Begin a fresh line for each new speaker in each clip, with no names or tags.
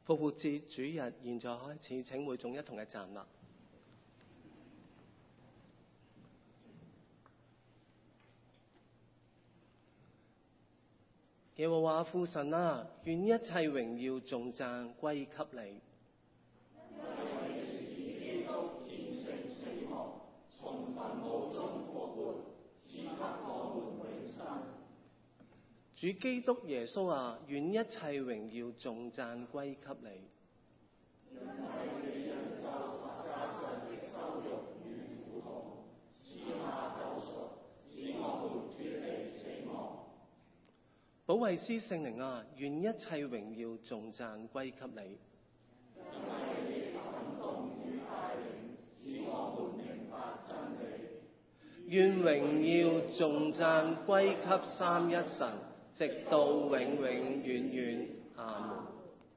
復活節主日現在開始，請會眾一同嘅站立。耶和華父神啊，願一切榮耀頌讚歸給你。主基督耶穌啊，願一切榮耀頌讚歸給你。保惠師聖靈啊，願一切榮耀頌讚歸給你。願榮耀頌讚歸給三一神，直到永永遠遠。阿門。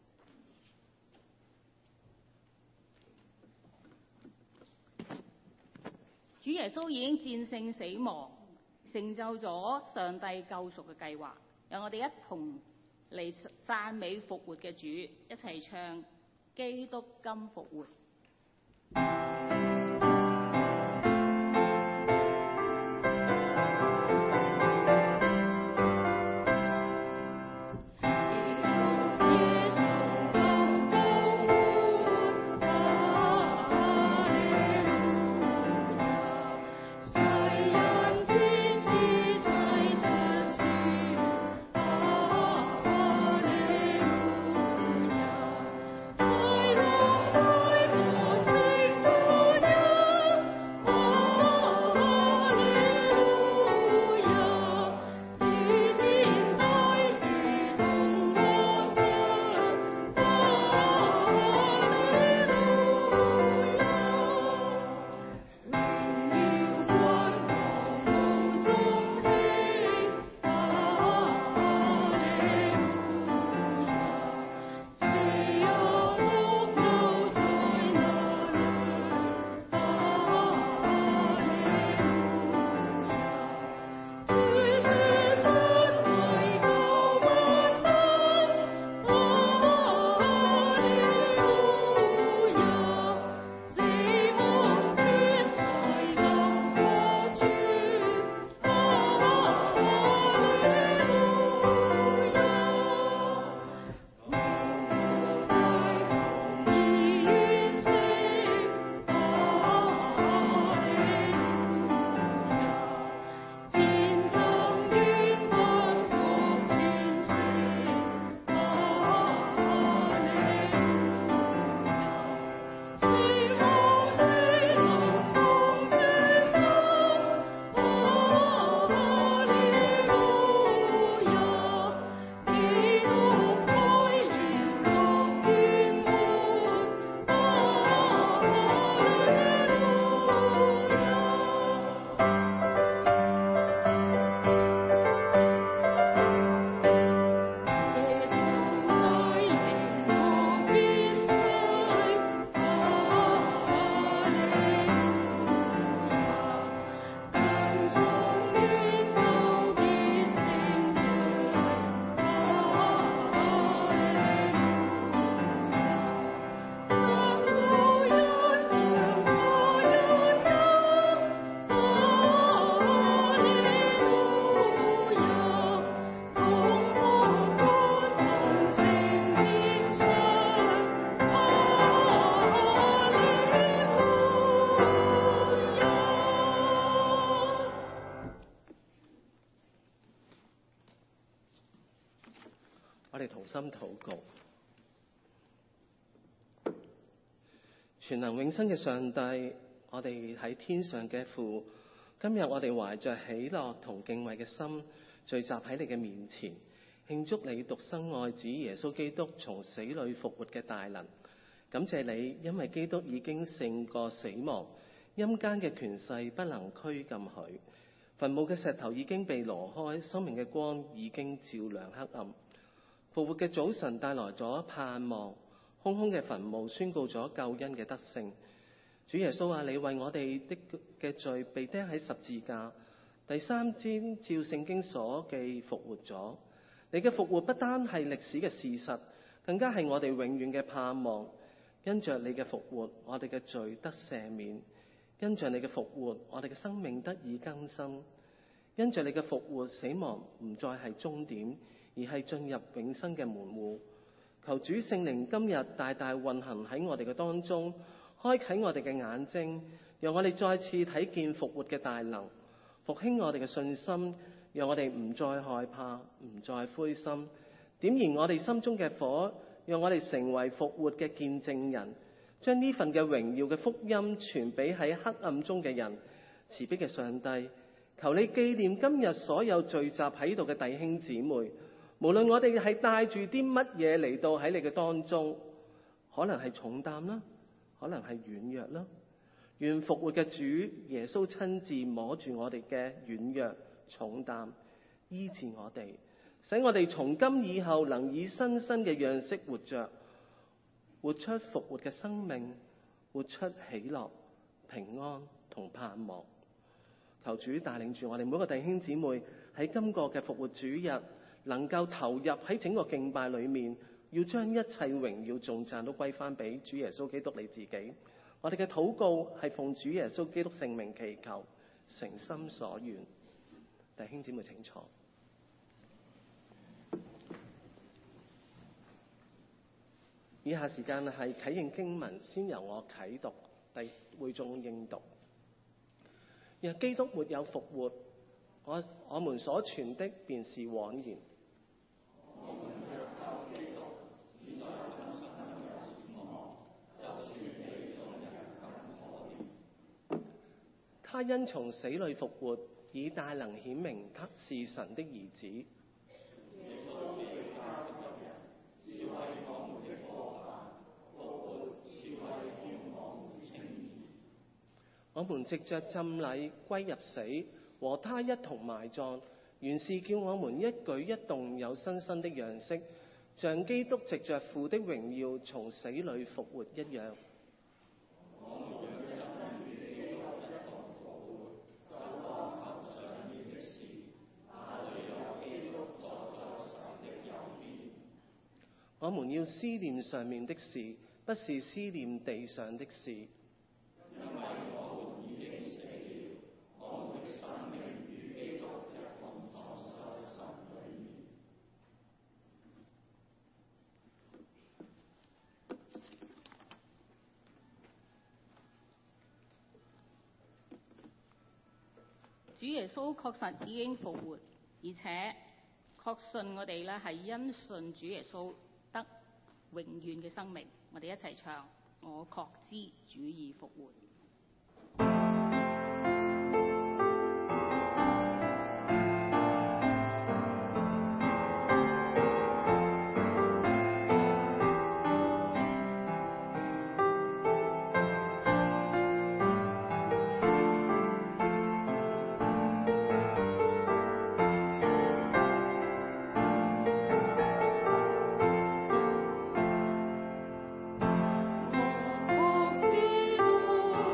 主耶穌已經戰勝死亡，成就咗上帝救贖嘅計劃。讓我哋一同嚟讚美復活嘅主，一齊唱《基督今復活》。
我哋同心禱告。全能永生嘅上帝，我哋喺天上嘅父，今日我哋懷着喜樂同敬畏嘅心，聚集喺你嘅面前，慶祝你獨生愛子耶穌基督從死裏復活嘅大能。感謝你，因為基督已經勝過死亡，陰間嘅權勢不能拘禁佢，墳墓嘅石頭已經被挪開，生命嘅光已經照亮黑暗。復活嘅早晨帶來咗盼望，空空嘅墳墓宣告咗救恩嘅得勝。主耶穌啊，你為我哋嘅罪被釘喺十字架，第三天照聖經所記復活咗。你嘅復活不單係歷史嘅事實， 更加係我哋永遠嘅盼望。因着你嘅復活，我哋嘅罪得赦免；因着你嘅復活，我哋嘅生命得以更新；因着你嘅復活，死亡唔再係終點，而係進入永生嘅門戶。求主聖靈今日大大運行喺我哋嘅當中，開啟我哋嘅眼睛，讓我哋再次睇見復活嘅大能，復興我哋嘅信心，讓我哋唔再害怕，唔再灰心，點燃我哋心中嘅火，讓我哋成為復活嘅見證人，將呢份嘅榮耀嘅福音傳俾喺黑暗中嘅人。慈悲嘅上帝，求你紀念今日所有聚集喺度嘅弟兄姊妹，無論我哋係帶住啲乜嘢嚟到喺你嘅當中，可能係重擔啦，可能係軟弱啦，願復活嘅主耶穌親自摸住我哋嘅軟弱重擔，醫治我哋，使我哋從今以後能以新生嘅樣式活着，活出復活嘅生命，活出喜樂、平安同盼望。求主帶領住我哋每個弟兄姊妹喺今個嘅復活主日，能夠投入喺整個敬拜裏面，要將一切榮耀頌讚都歸翻俾主耶穌基督你自己。我哋嘅禱告係奉主耶穌基督聖名祈求，誠心所願。弟兄姊妹請坐。以下時間係啟應經文，先由我啟讀，會眾應讀。若基督沒有復活，我們所傳的便是枉然。他因從死裏復活，以大能顯明他是神的兒子。我們藉着浸禮歸入死，和他一同埋葬，原是叫我們一舉一動有新生的樣式，像基督藉着父的榮耀從死裏復活一樣。我們要思念上面的事，不是思念地上的事。因為我們已經死了，我們的生命與基督一同藏在神裏面。
主耶穌確實已經復活，而且確信我哋咧係因信主耶穌得永遠嘅生命。我哋一齊唱，我確知主已復活。
我確知道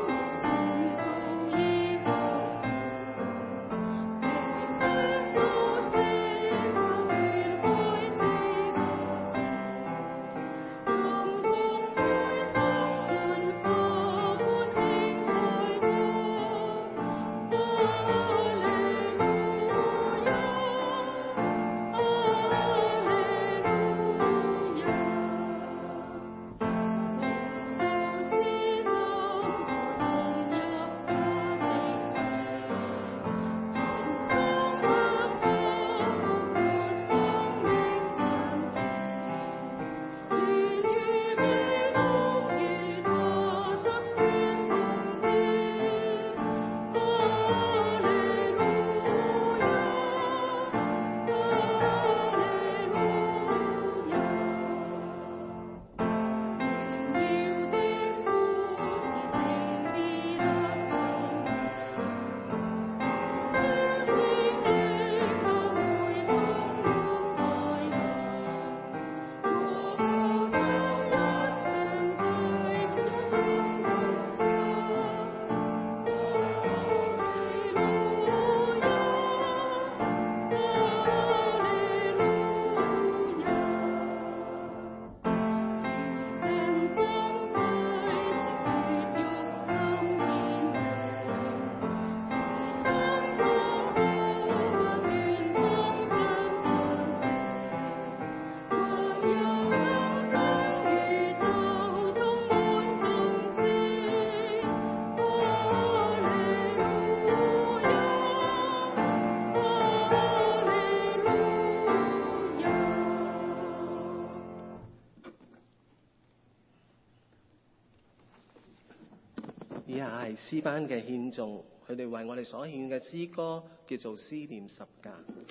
以下係詩班嘅獻頌，佢哋為我哋所獻嘅詩歌叫做《思念十架》。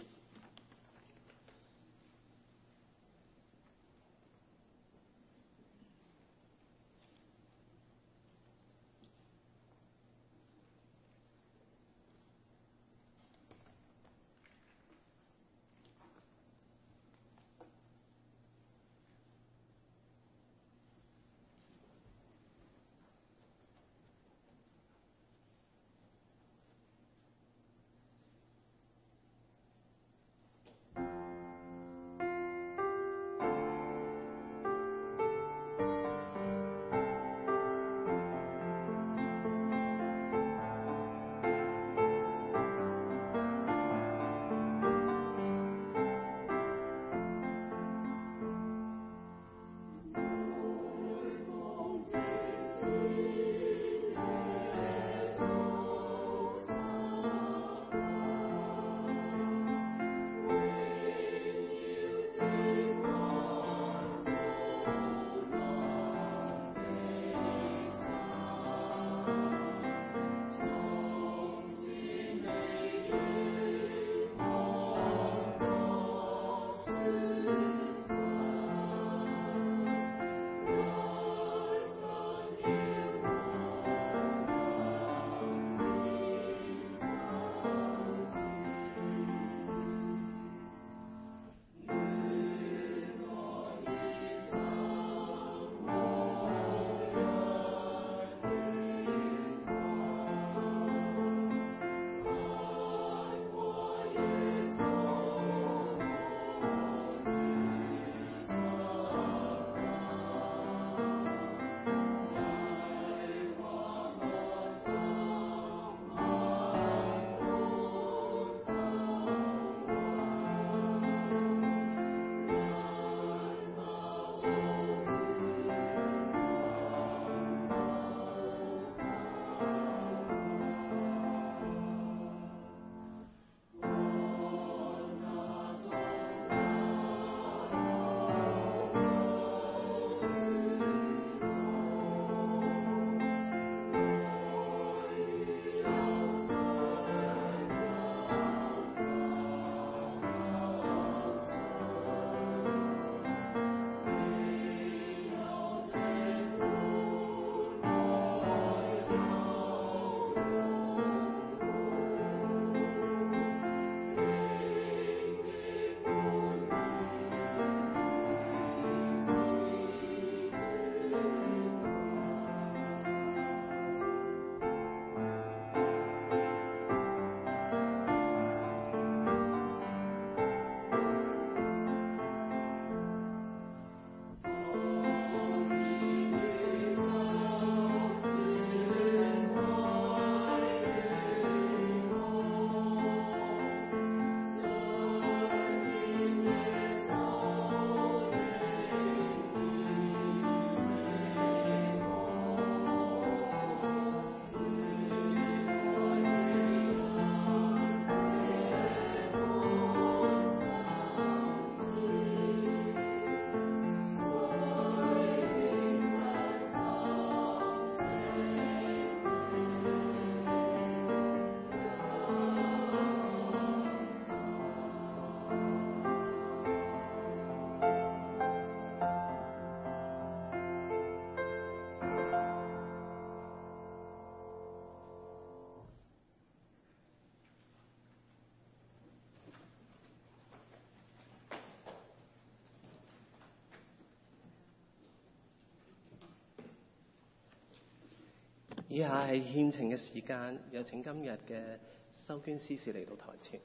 以下係獻情嘅時間，有請今日嘅收捐司事嚟到台前。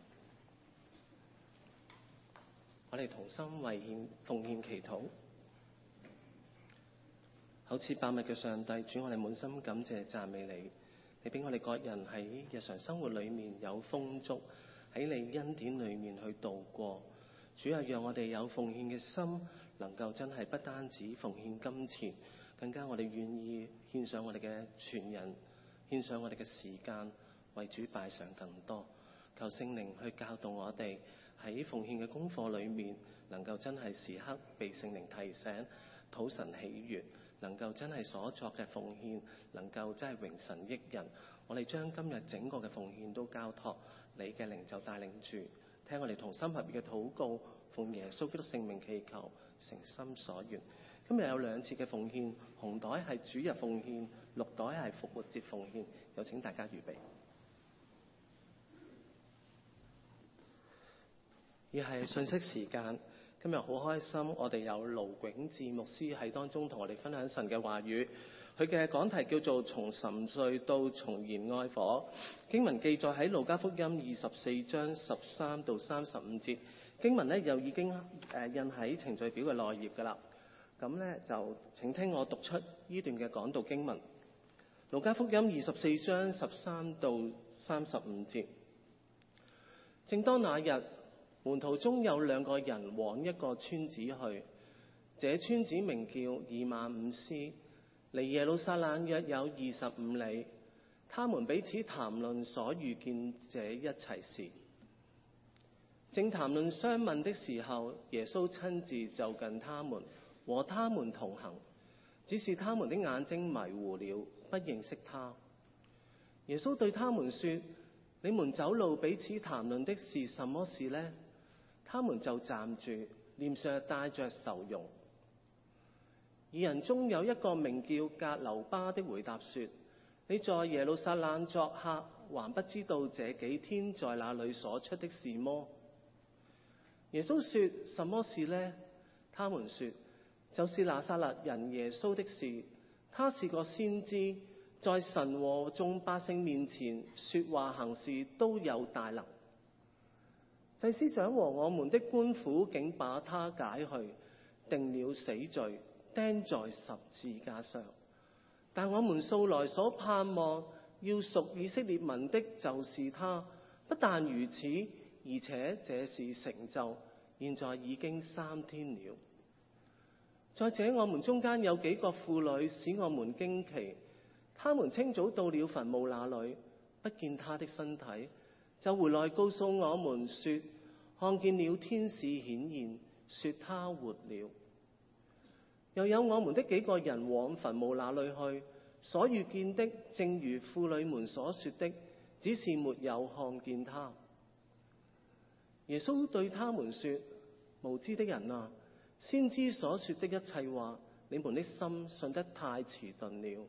我哋同心為奉獻祈禱。厚賜百物嘅上帝，主，我哋滿心感謝讚美你，你俾我哋各人喺日常生活裏面有豐足，喺你恩典裏面去度過。主啊，讓我哋有奉獻嘅心，能夠真係不單止奉獻金錢，更加我哋願意獻上我哋嘅全人，獻上我哋嘅時間，為主擺上更多。求聖靈去教導我哋喺奉獻嘅功課裏面，能夠真係時刻被聖靈提醒，討神喜悅， 能夠真係所作嘅奉獻能夠真係榮神益人。我哋將今日整個嘅奉獻都交託你嘅靈就帶領住，聽我哋同心合意嘅禱告，奉耶穌基督聖名祈求，誠心所願。今日有2次嘅奉獻，紅袋係主日奉獻，綠袋係復活節奉獻，有請大家預備。而係信息時間，今日好開心，我哋有盧永志牧師喺當中同我哋分享神嘅話語。佢嘅講題叫做從沉睡到重燃愛火，經文記載喺路加福音24章13到35節，經文呢又已經印喺程序表嘅內頁㗎啦。咁呢就請聽我讀出呢段嘅講道經文。路加福音24章13到35節，正當那日，門徒中有2個人往一個村子去，這村子名叫以馬忤斯，離耶路撒冷約有25里。他們彼此談論所遇見這一切事。正談論相問的時候，耶穌親自就近他們，和他們同行，只是他們的眼睛迷糊了，不認識他。耶穌對他們說：你們走路彼此談論的是什麼事呢？他們就站住，臉上帶着愁容。二人中有一個名叫革流巴的回答說：你在耶路撒冷作客，還不知道這幾天在那裏所出的事麼？耶穌說：什麼事呢？他們說：就是拿撒勒人耶穌的事。他是個先知，在神和眾百姓面前說話行事都有大能。祭司長和我們的官府竟把他解去，定了死罪，釘在十字架上。但我們素來所盼望要屬以色列民的就是他。不但如此，而且這事成就，現在已經3天了。再者，我們中間有幾個婦女使我們驚奇，他們清早到了墳墓那裏，不見他的身體，就回來告訴我們說，看見了天使顯現，說他活了。又有我們的幾個人往墳墓那裏去，所遇見的正如婦女們所說的，只是沒有看見他。耶穌對他們說：無知的人啊，先知所說的一切話，你們的心信得太遲鈍了。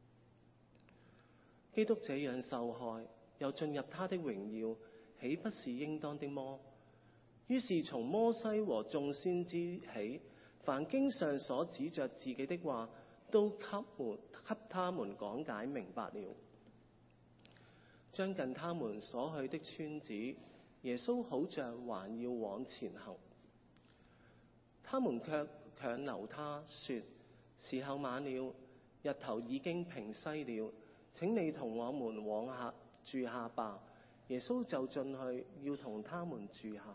基督這樣受害，又進入他的榮耀，豈不是應當的麼？於是從摩西和眾先知起，凡經上所指着自己的話，都給他們講解明白了。將近他們所去的村子，耶穌好像還要往前行，他們卻強留他說：時候晚了，日頭已經平西了，請你同我們往下住下吧。耶穌就進去要同他們住下。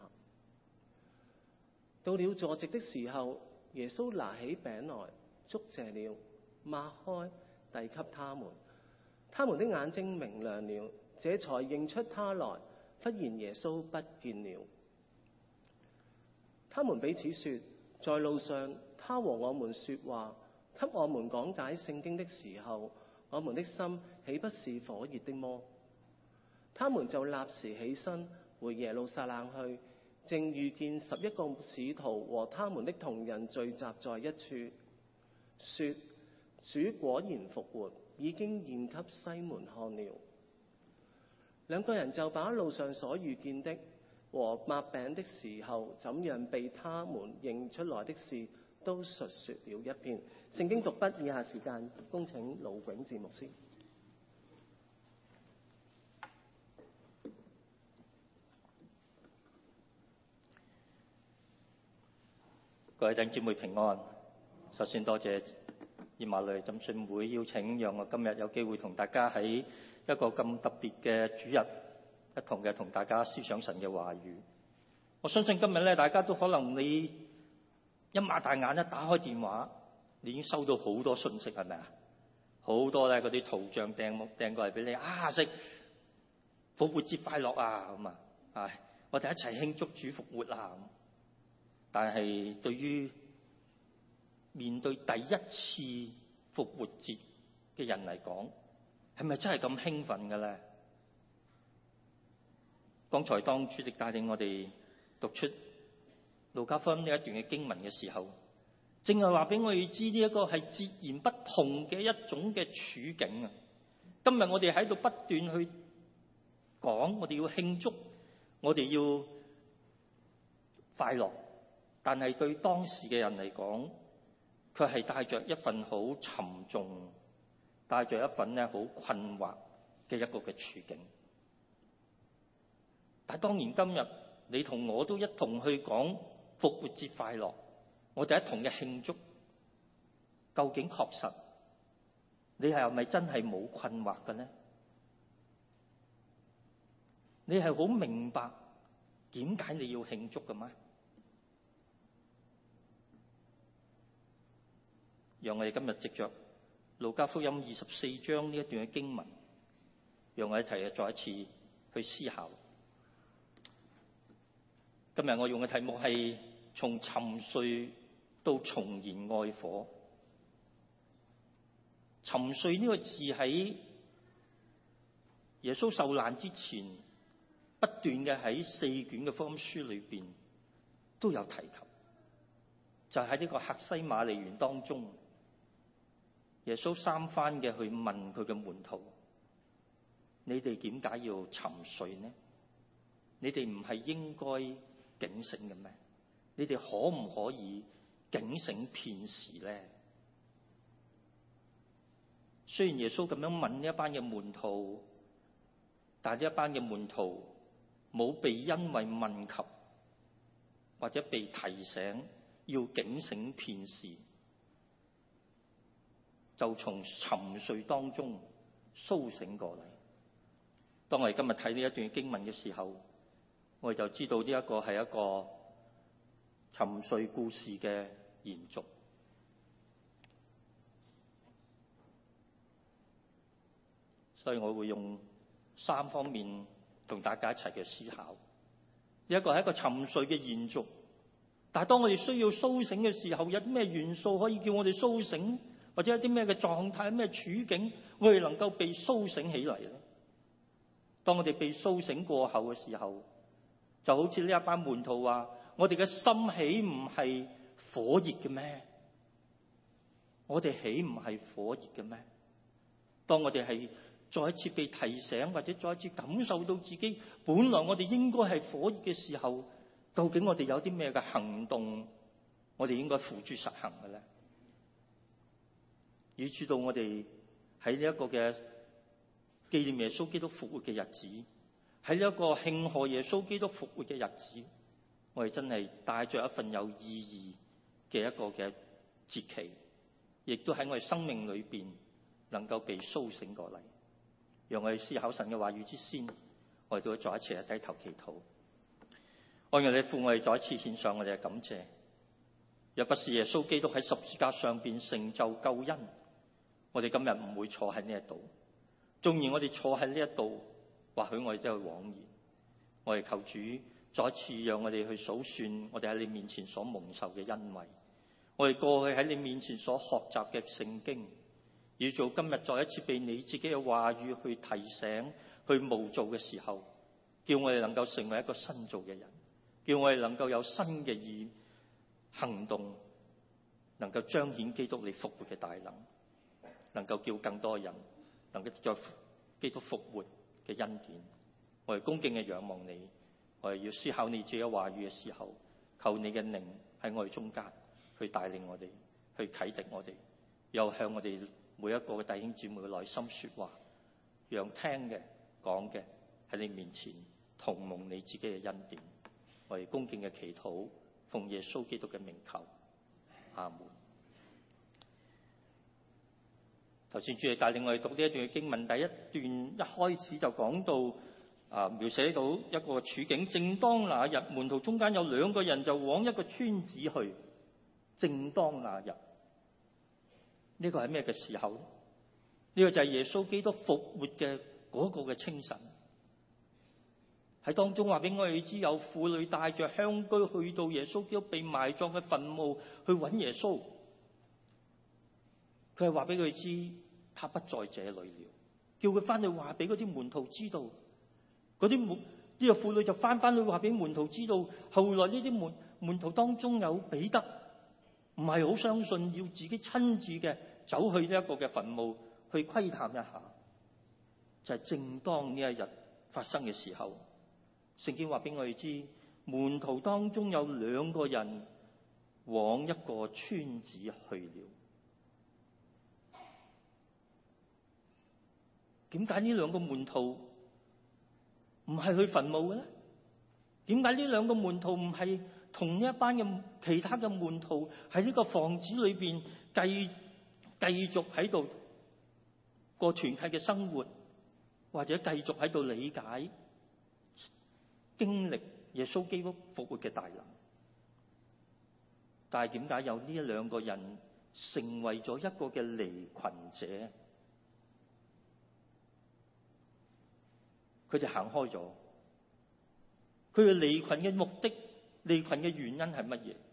到了坐席的時候，耶穌拿起餅來，祝謝了，擘開，遞給他們。他們的眼睛明亮了，這才認出他來。忽然耶穌不見了。他們彼此說：在路上，他和我們說話，給我們講解聖經的時候，我們的心豈不是火熱的麼？他們就立時起身回耶路撒冷去。正遇見11個使徒和他們的同人聚集在一處，說：主果然復活，已經現給西門看了。2個人就把路上所遇見的和擘餅的時候怎樣被他們認出來的事，都述說了一遍。聖經讀畢，以下時間恭請盧永志牧師。
各位弟兄姊妹平安。首先多謝以馬內利浸信會邀請，讓我今日有機會同大家喺一個咁特別嘅主日，一同嘅同大家思想神嘅話語。我相信今日咧，大家都可能你一擘大眼一打開電話，你已經收到好多信息，係咪啊？好多咧嗰啲圖像掟過嚟俾你啊，食復活節快樂啊咁啊，我哋一齊慶祝主復活啊！但係對於面對第一次復活節嘅人嚟講，係咪真係咁興奮嘅咧？剛才當主席帶領我哋讀出路加福音呢一段嘅經文嘅時候，正係話俾我哋知呢一個係截然不同嘅一種嘅處境啊！今日我哋喺度不斷去講，我哋要慶祝，我哋要快樂，但係對當時嘅人嚟講，佢係帶着一份好沉重，帶着一份咧好困惑嘅一個嘅處境。但係當然今日你同我都一同去講復活節快樂，我哋一同嘅慶祝，究竟確實你係咪真係冇困惑嘅呢？你係好明白點解你要慶祝嘅咩？讓我哋今日藉着路加福音24章呢一段嘅經文，讓我哋一齊再一次去思考。今日我用嘅題目係從沉睡到重燃愛火。沉睡呢個字喺耶穌受難之前，不斷嘅喺4卷嘅福音書裏邊都有提及，就喺呢個客西馬尼園當中，耶穌3番嘅去問佢嘅門徒：你哋點解要沉睡呢？你哋唔係應該警醒嘅咩？你哋可唔可以警醒片時呢？雖然耶穌咁樣問呢一班嘅門徒，但係呢一班嘅門徒冇被因為問及或者被提醒要警醒片時，就從沉睡當中甦醒過嚟。當我哋今日睇呢一段經文嘅時候，我哋就知道呢一個係一個沉睡故事嘅延續。所以我會用3方面同大家一齊嘅思考。呢一個係一個沉睡嘅延續，但係當我哋需要甦醒嘅時候，有啲咩元素可以叫我哋甦醒，或者有啲咩嘅狀態、咩處境，我哋能夠被甦醒起嚟咧？當我哋被甦醒過後嘅時候，就好似呢一班門徒話：我哋嘅心豈唔係火熱嘅咩？我哋豈唔係火熱嘅咩？當我哋係再一次被提醒，或者再一次感受到自己本來我哋應該係火熱嘅時候，究竟我哋有啲咩嘅行動，我哋應該付諸實行嘅咧？以至到我哋喺呢一個嘅紀念耶穌基督復活嘅日子，喺呢一個慶賀耶穌基督復活嘅日子，我哋真係帶着一份有意義嘅一個嘅節期，亦都喺我哋生命裏邊能夠被甦醒過嚟。讓我哋思考神嘅話語之先，我哋都再一次低頭祈禱。愛我哋父，我哋再一次獻上我哋嘅感謝。若不是耶穌基督喺十字架上邊成就救恩，我哋今日唔會坐喺呢一度。縱然我哋坐喺呢一度，或許我哋真係枉然。我哋求主再一次讓我哋去數算我哋喺你面前所蒙受嘅恩惠，我哋過去喺你面前所學習嘅聖經，要做今日再一次被你自己嘅話語去提醒、去模造嘅時候，叫我哋能夠成為一個新造嘅人，叫我哋能夠有新嘅行動，能夠彰顯基督你復活嘅大能，能夠叫更多人能夠在基督復活嘅恩典。我哋恭敬嘅仰望你，我哋要思考你自己嘅話語嘅時候，求你嘅靈喺我哋中間去帶領我哋，去啟迪我哋，又向我哋每一個嘅弟兄姊妹嘅內心說話，讓聽嘅講嘅喺你面前同蒙你自己嘅恩典。我哋恭敬嘅祈禱，奉耶穌基督嘅名求，阿門。頭先主席帶領我哋讀呢一段嘅經文，第一段一開始就講到描寫到一個處境。正當那日，門徒中間有2個人就往一個村子去。正當那日，呢個係咩嘅時候？呢個就係耶穌基督復活嘅嗰個嘅清晨。喺當中話俾我哋知，有婦女帶着香居去到耶穌基督被埋葬嘅墳墓去揾耶穌。 佢係話俾佢知，他不在這裏了，叫佢翻去話俾嗰啲門徒知道。嗰啲呢個婦女就翻去話俾門徒知道。後來呢啲門徒當中有彼得，唔係好相信，要自己親自嘅走去呢一個嘅墳墓去窺探一下。就係正當呢一日發生嘅時候，聖經話俾我哋知，門徒當中有2個人往一個村子去了。點解呢2個門徒唔係去墳墓嘅咧？點解呢2個門徒唔係同呢一班嘅其他嘅門徒喺呢個房子裏邊繼續喺度過團契嘅生活，或者繼續喺度理解經歷耶穌基督復活嘅大能？但係點解有呢2個人成為咗一個嘅離群者？佢就行開咗。佢嘅離群嘅目的、離群嘅原因係乜嘢？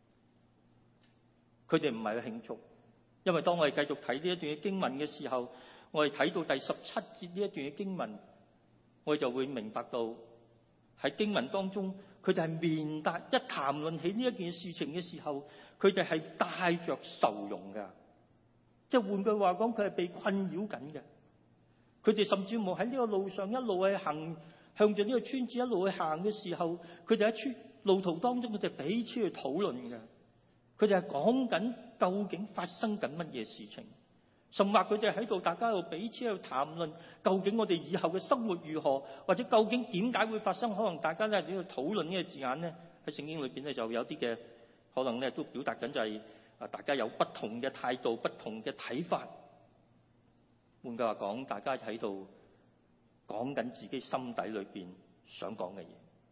佢哋唔係去慶祝，因為當我哋繼續睇呢一段嘅經文嘅時候，我哋睇到第17節呢一段嘅經文，我哋就會明白到喺經文當中，佢哋係面帶一談論起呢一件事情嘅時候，佢哋係帶着愁容㗎。即係換句話講，佢係被困擾緊嘅。佢哋甚至冇喺呢個路上一路去行，向住呢個村子一路去行嘅時候，佢哋喺路途當中，佢哋彼此去討論嘅。佢哋係講緊究竟發生緊乜嘢事情，甚或佢哋喺度大家喺度彼此喺度談論，究竟我哋以後嘅生活如何，或者究竟點解會發生？可能大家咧喺度討論呢個字眼咧，喺聖經裏邊咧就有啲嘅可能咧都表達緊就係大家有不同嘅態度、不同嘅睇法。換句話講，大家喺度講緊自己心底裏邊想講嘅嘢，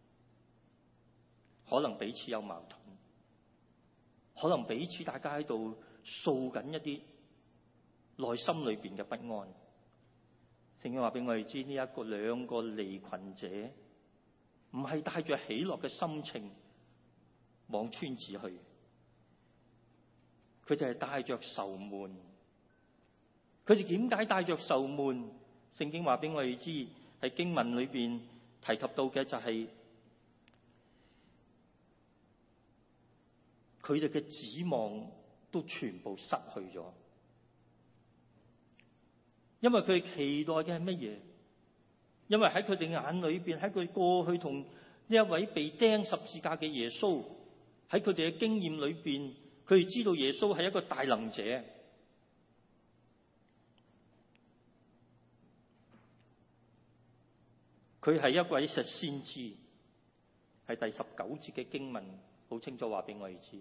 可能彼此有矛盾，可能彼此大家喺度訴緊一啲內心裏邊嘅不安。聖經話俾我哋知，呢一個2個離群者唔係帶着喜樂嘅心情往村子去，佢哋係帶着愁悶。佢哋點解帶着愁悶？聖經話俾我哋知，喺經文裏邊提及到嘅就係佢哋嘅指望都全部失去咗。因為佢哋期待嘅係乜嘢？因為喺佢哋眼裏邊，喺佢過去同呢一位被釘十字架嘅耶穌，喺佢哋嘅經驗裏邊，佢哋知道耶穌係一個大能者。佢係一位先知，係第19節嘅經文好清楚話俾我哋知。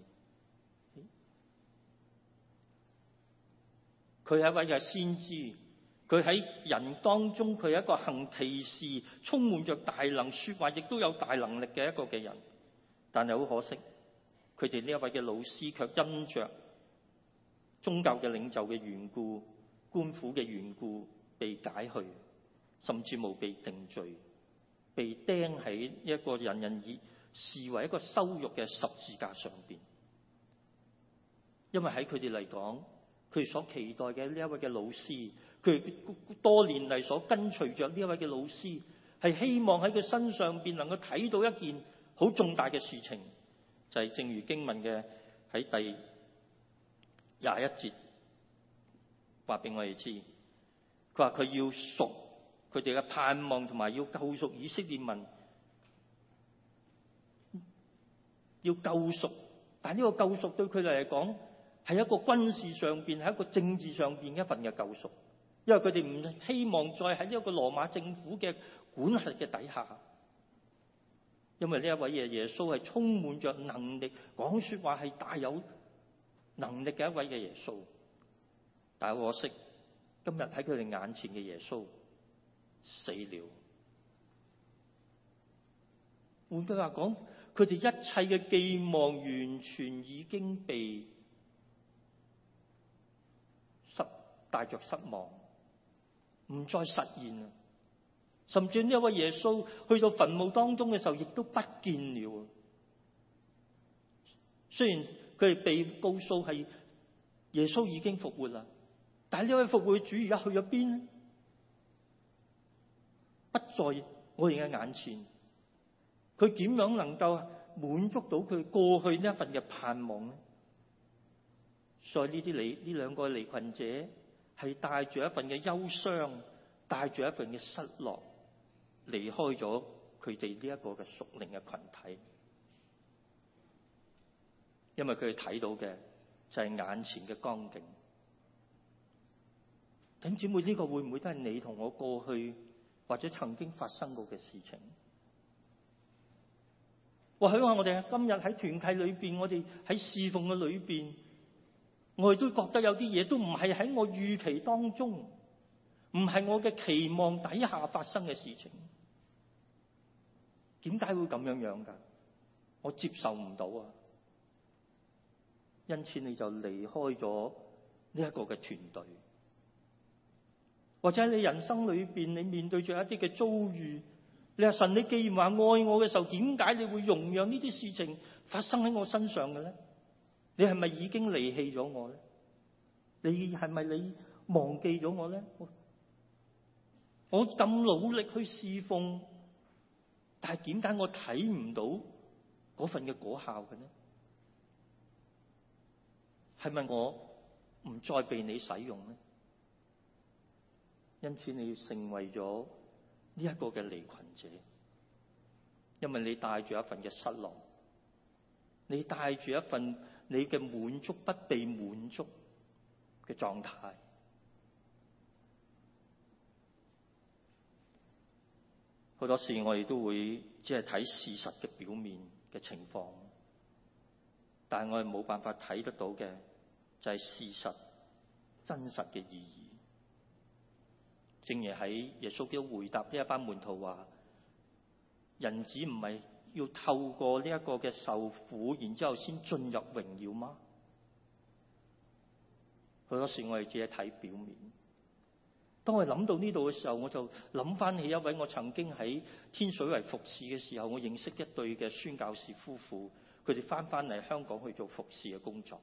佢係一位嘅先知，佢喺人當中，佢係一個行奇事、充滿着大能、說話亦都有大能力嘅一個嘅人。但係好可惜，佢哋呢一位嘅老師卻因着宗教嘅領袖嘅緣故、官府嘅緣故被解去，甚至冇被定罪，被釘喺一個人人以視為一個羞辱嘅十字架上邊。因為喺佢哋嚟講，佢哋所期待嘅呢一位嘅老師，佢多年嚟所跟隨着呢一位嘅老師，係希望喺佢身上邊能夠睇到一件好重大嘅事情，就係正如經文嘅喺第21節話俾我哋知，佢話佢要贖佢哋嘅盼望，同埋要救贖以色列民，要救贖。但呢個救贖對佢哋嚟講係一個軍事上邊，係一個政治上邊一份嘅救贖，因為佢哋唔希望再喺呢一個羅馬政府嘅管轄嘅底下。因為呢一位嘅耶穌係充滿着能力，講說話係大有能力嘅一位嘅耶穌。但係可惜，今日喺佢哋眼前嘅耶穌死了。換句話講，佢哋一切嘅寄望完全已經被帶着失望，唔再實現。甚至呢一位耶穌去到墳墓當中嘅時候，亦都不見了。雖然佢哋被告訴係耶穌已經復活啦， 但係呢位復活主而家去咗邊？不在我哋嘅眼前。佢點樣能夠滿足到佢過去呢一份嘅盼望呢？所以呢兩個離群者係帶住一份嘅憂傷，帶住一份嘅失落，離開咗佢哋呢一個嘅屬靈嘅群體。因為佢哋睇到嘅就係眼前嘅光景。弟兄姊妹，呢個會唔會都係你同我過去或者曾經發生過嘅事情？或許我哋今日喺團契裏邊，我哋喺侍奉嘅裏邊，我哋都覺得有啲嘢都唔係喺我預期當中，唔係我嘅期望底下發生嘅事情。點解會咁樣噶？我接受唔到啊！因此你就離開咗呢一個嘅團隊，或者喺你人生裏邊，你面對住一啲嘅遭遇，你話神，你既然話愛我嘅時候，點解你會容讓呢啲事情發生喺我身上嘅咧？你係咪已經離棄咗我咧？你係咪你忘記咗我咧？我咁努力去侍奉，但係點解我睇唔到嗰份嘅果效嘅呢？係咪我唔再被你使用呢？因此你要成為咗呢一個嘅離群者，因為你帶住一份嘅失落，你帶住一份你嘅滿足不被滿足嘅狀態。好多時我哋都會只係睇事實嘅表面嘅情況，但係我哋冇辦法睇得到嘅就係事實真實嘅意義。正如喺耶穌基督回答呢一班門徒話：人子唔係要透過呢一個嘅受苦，然之後先進入榮耀嗎？好多時我哋只係睇表面。當我諗到呢度嘅時候，我就諗翻起一位我曾經喺天水圍服侍嘅時候，我認識一對嘅宣教士夫婦，佢哋翻嚟香港去做服侍嘅工作。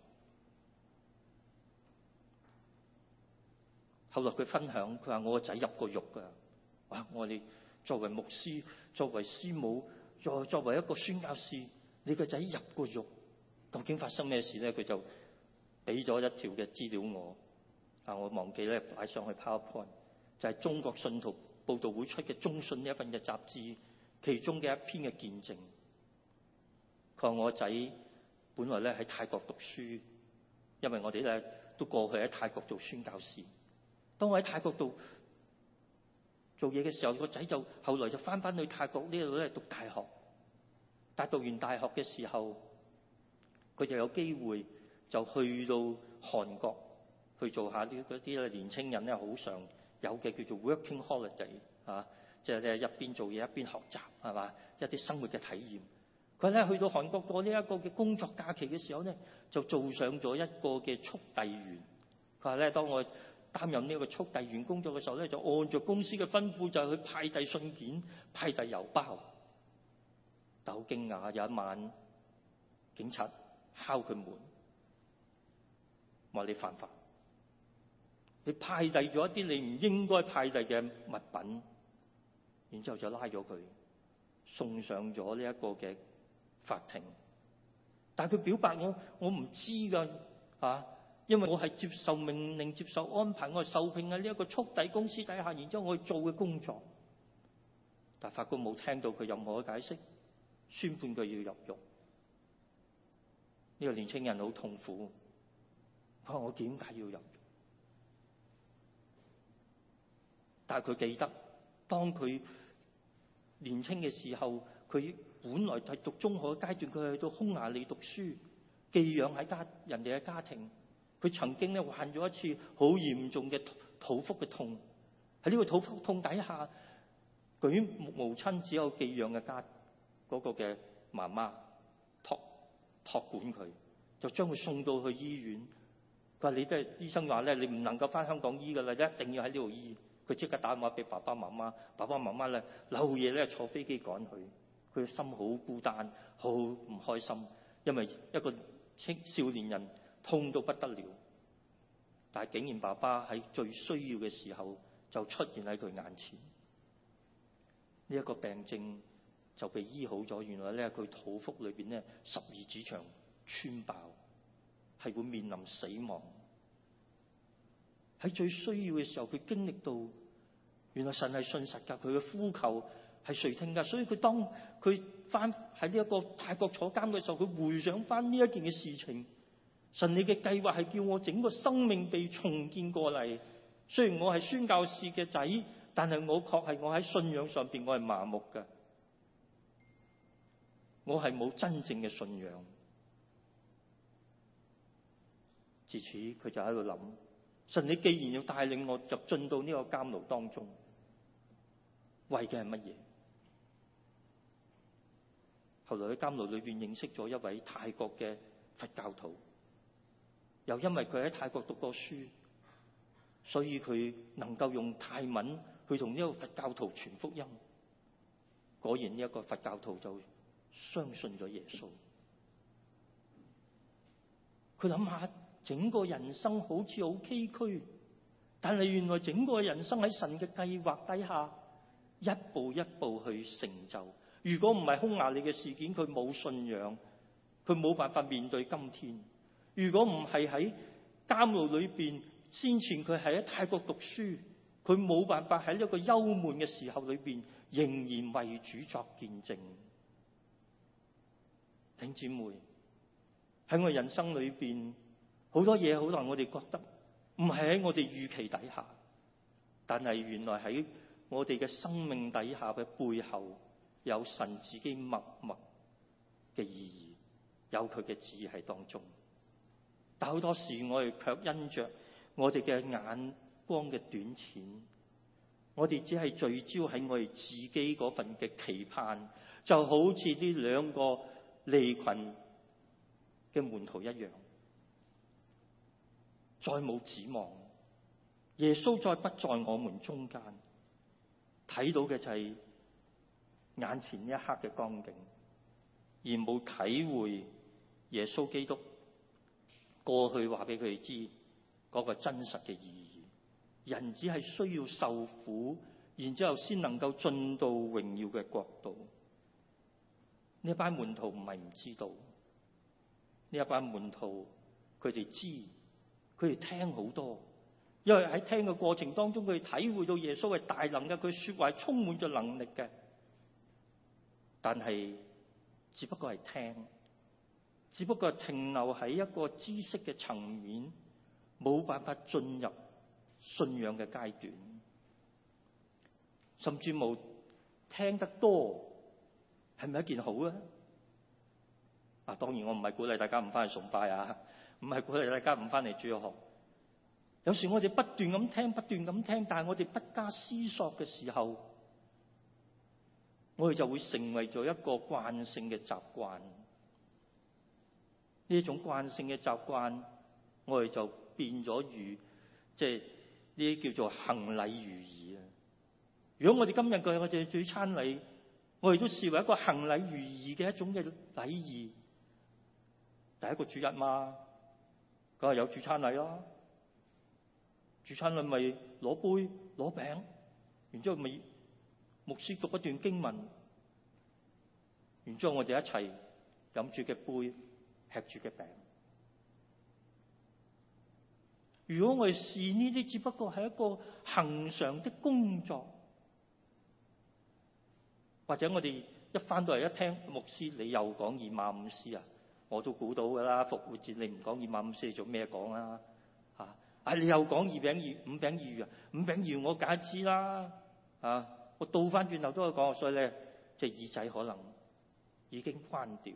後來佢分享，佢話我個仔入過獄㗎。哇！我哋作為牧師、作為師母、作為一個宣教士，你個仔入過獄，究竟發生咩事咧？佢就俾咗一條嘅資料我。我忘記咧擺上去 PowerPoint， 就係中國信徒報道會出嘅中信呢一份嘅雜誌，其中嘅一篇嘅見證。佢話我個仔本來咧喺泰國讀書，因為我哋咧都過去喺泰國做宣教士。當我喺泰國度做嘢嘅時候，個仔就後來就翻去泰國呢度咧讀大學。但係讀完大學嘅時候，佢就有機會就去到韓國去做下啲嗰啲年青人咧好常有嘅叫做 working holiday 即係咧一邊做嘢一邊學習係嘛，一啲生活嘅體驗。佢咧去到韓國過呢一個嘅工作假期嘅時候咧，就做上咗一個嘅速遞員。佢話咧，當我擔任呢個速遞員工作嘅時候咧，就按照公司嘅吩咐就去派遞信件、派遞郵包。但好驚訝，有一晚警察敲佢門，話你犯法，你派遞咗一啲你唔應該派遞嘅物品，然之後就拉咗佢，送上咗呢一個嘅法庭。但係佢表白我唔知㗎因為我係接受命令、接受安排，我係受聘喺呢一個速遞公司底下，然之後我去做嘅工作。但法官冇聽到佢任何嘅解釋，宣判佢要入獄。呢個年青人好痛苦，佢話我點解要入獄？但係佢記得，當佢年青嘅時候，佢本來係讀中學嘅階段，佢去到匈牙利讀書，寄養喺人哋嘅家庭。佢曾經咧患咗一次好嚴重嘅肚腹嘅痛，喺呢個肚腹痛底下，佢母親只有寄養嘅嗰個嘅媽媽託管佢，就將佢送到去醫院。佢話你都係醫生話咧，你唔能夠翻香港醫㗎啦，一定要喺呢度醫。佢即刻打電話俾爸爸媽媽，爸爸媽媽咧漏夜咧坐飛機趕佢。佢心好孤單，好唔開心，因為一個少年人痛到不得了。 但係竟然爸爸喺最需要嘅時候就出現喺佢眼前。呢一個病症就被醫好咗。原來咧佢肚腹裏邊咧12指腸穿爆，係會面臨死亡。喺最需要嘅時候，佢經歷到原來神係信實㗎，佢嘅呼求係垂聽㗎。所以佢當佢翻喺呢一個泰國坐監嘅時候，佢回想翻呢一件嘅事情。神你嘅計劃係叫我整個生命被重建過嚟。雖然我係宣教士嘅仔，但係我確係我喺信仰上邊我係麻木㗎，我係冇真正嘅信仰。自此佢就喺度諗，神你既然要帶領我入進到呢個監牢當中，為嘅係乜嘢？後來喺監牢裏邊認識咗一位泰國嘅佛教徒，又因為佢喺泰國讀過書，所以佢能夠用泰文去同呢個佛教徒傳福音。果然呢一個佛教徒就相信咗耶穌。佢諗下，整個人生好似好崎嶇，但係原來整個人生喺神嘅計劃底下，一步一步去成就。如果唔係匈牙利嘅事件，佢冇信仰，佢冇辦法面對今天。如果唔係喺監獄裏邊，先前佢係喺泰國讀書，佢冇辦法喺一個幽悶嘅時候裏邊，仍然為主作見證。弟兄姊妹，喺我人生裏邊，好多嘢好難我哋覺得唔係喺我哋預期底下，但係原來喺我哋嘅生命底下嘅背後，有神自己默默嘅意義，有佢嘅旨意喺當中。但好多時我哋卻因着我哋嘅眼光嘅短淺，我哋只係聚焦喺我哋自己嗰份嘅期盼，就好似呢兩個離群嘅門徒一樣，再冇指望。耶穌再不在我們中間，睇到嘅就係眼前一刻嘅光景，而冇體會耶穌基督過去話俾佢哋知嗰個真實嘅意義。人只係需要受苦，然之後先能夠進到榮耀嘅國度。呢一班門徒唔係唔知道，呢一班門徒佢哋知，佢哋聽好多，因為喺聽嘅過程當中，佢哋體會到耶穌係大能嘅，佢說話係充滿咗能力嘅。但係只不過係聽，只不過係停留喺一個知識嘅層面，冇辦法進入信仰嘅階段，甚至冇聽得多，係咪一件好咧？當然我唔係鼓勵大家唔翻去崇拜啊，唔係鼓勵大家唔翻嚟主日學。有時我哋不斷咁聽，不斷咁聽，但係我哋不加思索嘅時候，我哋就會成為咗一個慣性嘅習慣。呢一種慣性嘅習慣，我哋就變咗如即係呢啲叫做行禮如儀啊！如果我哋今日嘅我哋主餐禮，我哋都視為一個行禮如儀嘅一種嘅禮儀。第一個主日嘛，梗係有主餐禮啦。主餐禮咪攞杯攞餅，然之後咪牧師讀一段經文，然之後我哋一齊飲住嘅杯，吃住嘅餅。如果我哋視呢啲只不過係一個恆常的工作，或者我哋一翻到嚟一聽牧師你又講以馬忤斯啊，我都估到㗎啦。復活節你唔講以馬忤斯，你做咩講啦？你又講五餅二魚啊？五餅二魚我梗係知啦。我倒翻轉頭都係講，所以咧隻耳仔可能已經關掉，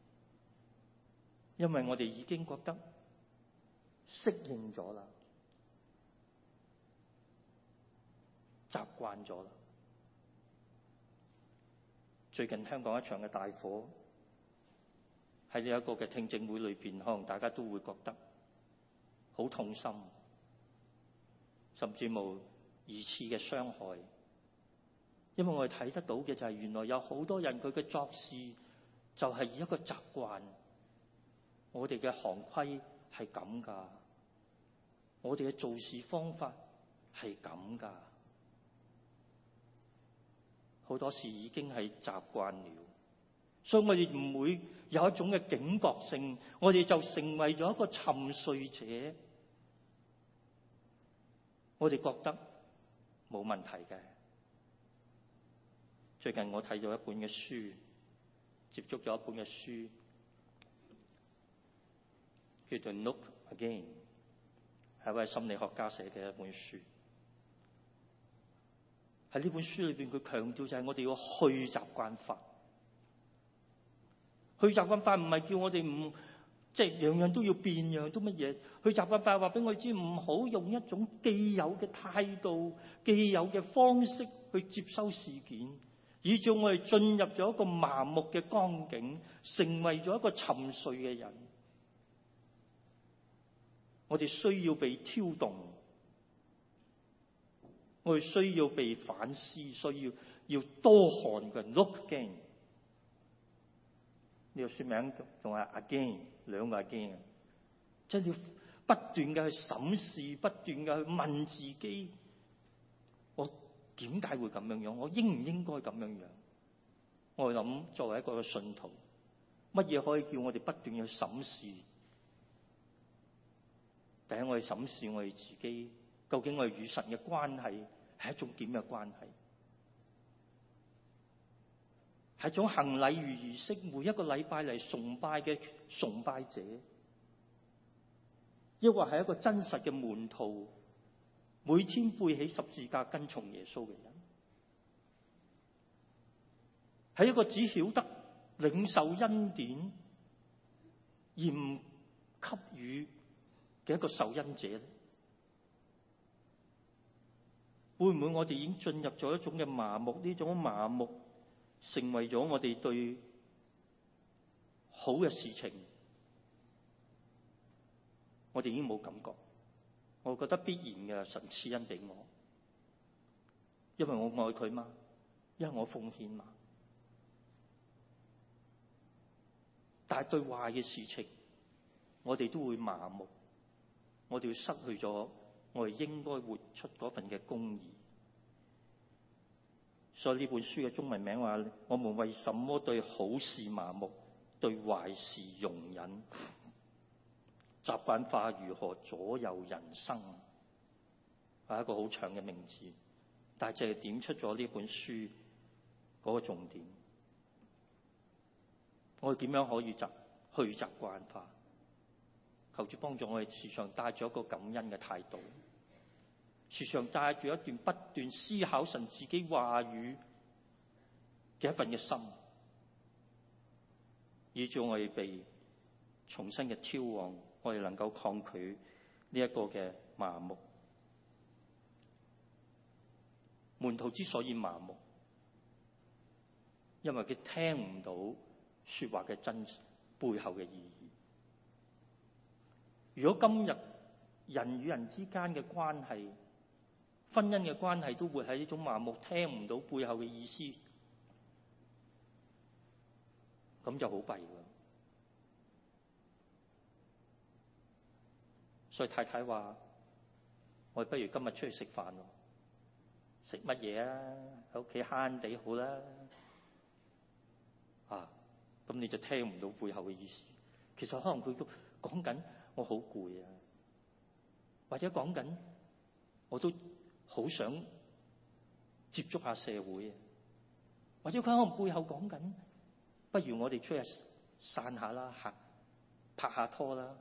因為我哋已經覺得適應咗啦，習慣咗啦。最近香港一場嘅大火，喺呢一個嘅聽證會裏邊，可能大家都會覺得好痛心，甚至冇二次嘅傷害。因為我哋睇得到嘅就係原來有好多人佢嘅作事就係以一個習慣，我哋嘅行規係咁㗎， 我哋嘅做事方法係咁㗎。好多時已經係習慣了，所以我哋唔會有一種嘅警覺性，我哋就成為咗一個沉睡者。我哋覺得冇問題嘅。最近我睇咗一本嘅書，接觸咗一本嘅書，叫做《Look Again》，係一位心理學家寫嘅一本書。喺呢本書裏邊，佢強調就係我哋要去習慣法。去習慣法唔係叫我哋唔即係樣樣都要變，樣都乜嘢。去習慣法話俾我知，唔好用一種既有嘅態度、既有嘅方式去接收事件，以致我哋進入咗一個麻木嘅光景，成為咗一個沉睡嘅人。我哋需要被挑動。我哋需要被反思，需要多看嘅 look again。呢個書名仲係 again， 兩個 again， 即係要不斷嘅去審視，不斷嘅去問自己：我點解會咁樣樣？我應唔應該咁樣樣？我諗作為一個信徒，乜嘢可以叫我哋不斷去審視？第一，我哋審視我哋自己。究竟我哋與神嘅關係係一種點嘅關係？係一種行禮如儀式，每一個禮拜嚟崇拜嘅崇拜者，抑或係一個真實嘅門徒，每天背起十字架跟從耶穌嘅人？係一個只曉得領受恩典而唔給予嘅一個受恩者咧？會唔會我哋已經進入咗一種嘅麻木？呢種麻木成為咗我哋對好嘅事情，我哋已經冇感覺。我覺得必然嘅，神賜恩俾我，因為我愛佢嘛，因為我奉獻嘛。但係對壞嘅事情，我哋都會麻木，我哋會失去咗我哋應該活出嗰份嘅公義。所以呢本書嘅中文名話：我們為什麼對好事麻木，對壞事容忍？習慣化如何左右人生？係一個好長嘅名字，但係淨係點出咗呢本書嗰個重點。我哋點樣可以去習慣化？求主幫助我哋時常帶住一個感恩嘅態度，時常帶住一段不斷思考神自己話語嘅一份嘅心，以致我哋被重新嘅挑旺，我哋能夠抗拒呢一個嘅麻木。門徒之所以麻木，因為佢聽唔到說話嘅真背後嘅意義。如果今日人與人之間嘅關係、婚姻嘅關係都會喺呢種麻木，聽唔到背後嘅意思，咁就好弊㗎。所以太太話：我哋不如今日出去食飯咯，食乜嘢啊？喺屋企慳慳地好啦。咁你就聽唔到背後嘅意思。其實可能佢都講緊我好攰啊，或者講緊我都好想接觸下社會啊，或者佢可能背後講緊，不如我哋出去散下啦，拍下拖啦。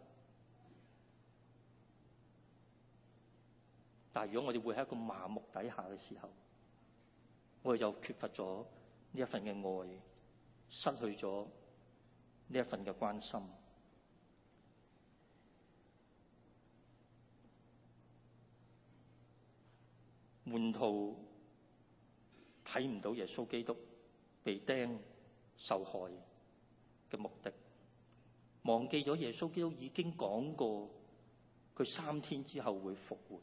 但係如果我哋會喺一個麻木底下嘅時候，我哋就缺乏咗呢一份嘅愛，失去咗呢一份嘅關心。門徒睇唔到耶穌基督被釘受害嘅目的，忘記咗耶穌基督已經講過佢3天之後會復活。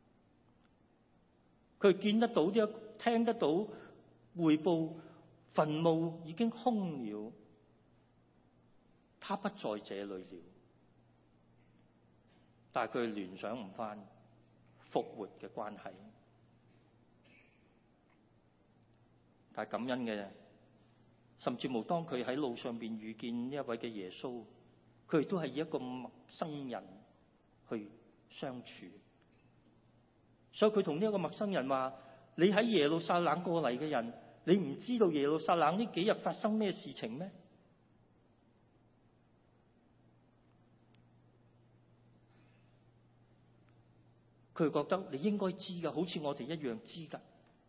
佢見得到聽得到回報，墳墓已經空了，他不在這裡了。 但係佢聯想唔翻復活嘅關係。但係感恩嘅，甚至無當佢喺路上邊遇見呢一位嘅耶穌，佢亦都係以一個陌生人去相處。所以佢同呢一個陌生人話：你喺耶路撒冷過嚟嘅人，你唔知道耶路撒冷呢幾日發生咩事情咩？佢覺得你應該知㗎，好似我哋一樣知㗎。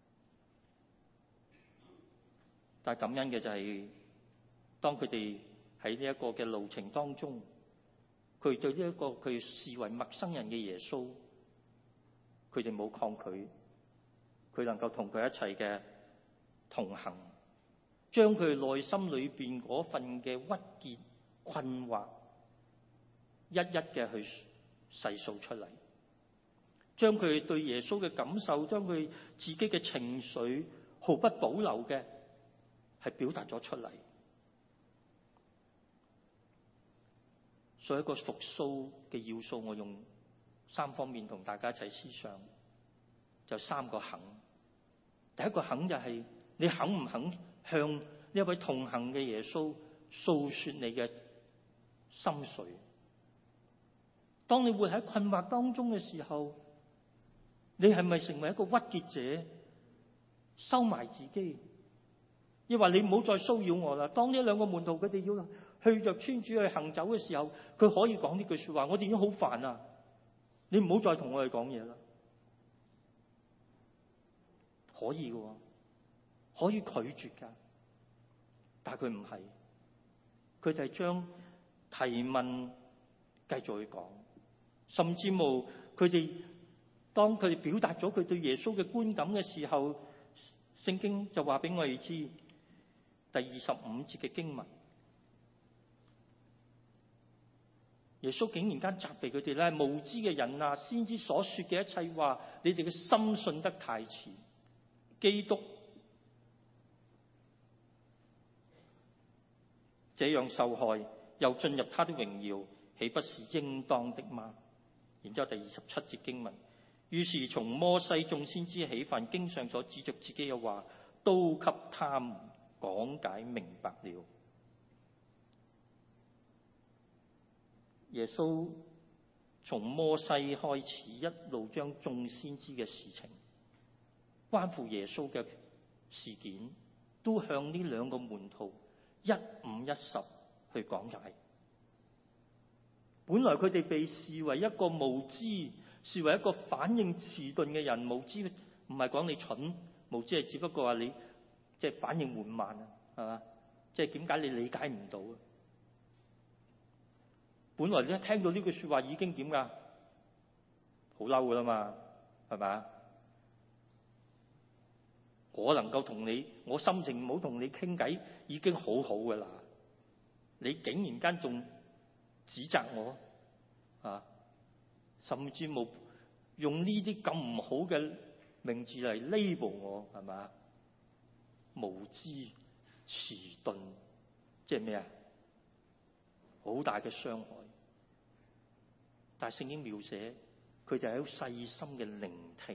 但係感恩嘅就係，當佢哋喺呢一個嘅路程當中，佢對呢一個佢視為陌生人嘅耶穌，佢哋冇抗拒，佢能夠同佢一齊嘅同行，將佢內心裏邊嗰份嘅鬱結困惑一一嘅去細數出嚟，將佢對耶穌嘅感受，將佢自己嘅情緒毫不保留嘅係表達咗出嚟。所以一個復甦嘅要素，我用3方面同大家一齊思想，就3個肯。第一個肯就係你肯唔肯向呢一位同行嘅耶穌訴說你嘅心碎。當你活喺困惑當中嘅時候，你係咪成為一個鬱結者，收埋自己？亦話你唔好再騷擾我啦。當呢2個門徒佢哋要去着村主去行走嘅時候，佢可以講呢句說話：我哋已經好煩啦，你唔好再同我哋講嘢啦。可以嘅，可以拒絕噶，但係佢唔係，佢就係將提問繼續去講，甚至冇佢哋當佢哋表達咗佢對耶穌嘅觀感嘅時候，聖經就話俾我哋知，第25節嘅經文，耶穌竟然間責備佢哋咧，無知嘅人啊，先知所說嘅一切話，你哋嘅心信得太遲。基督這樣受害，又進入他的榮耀，豈不是應當的嗎？然之後第27節經文，於是從摩西眾先知起，凡經上所指着自己嘅話，都給他們講解明白了。耶穌從摩西開始，一路將眾先知嘅事情，關乎耶穌嘅事件，都向呢2個門徒一五一十去講解。本來佢哋被視為一個無知，視為一個反應遲鈍嘅人。無知唔係講你蠢，無知係只不過話你即係反應緩慢啊，係嘛？即係點解你理解唔到啊？本來咧聽到呢句說話已經點噶？好嬲噶啦嘛，係咪？我能夠同你，我心情唔好同你傾偈，已經好好噶啦。你竟然間仲指責我啊，甚至冇用呢啲咁唔好嘅名字嚟 label 我，係咪？無知、遲鈍，即係咩啊？好大嘅傷害。但係聖經描寫，佢就係好細心嘅聆聽。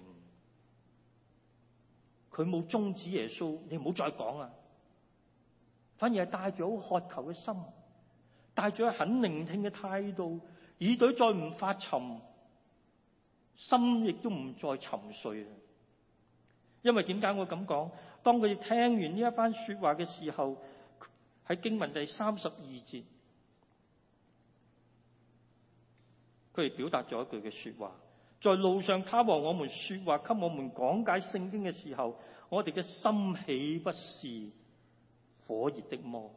佢冇終止耶穌，你唔好再講啊！反而係帶住好渴求嘅心，帶住肯聆聽嘅態度，耳朵再唔發沉，心亦都唔再沉睡。因為點解我咁講？當佢哋聽完呢一番說話嘅時候，喺經文第32節，佢哋表達咗一句嘅說話。在路上，他和我們說話，給我們講解聖經嘅時候，我哋嘅心豈不是火熱的麼？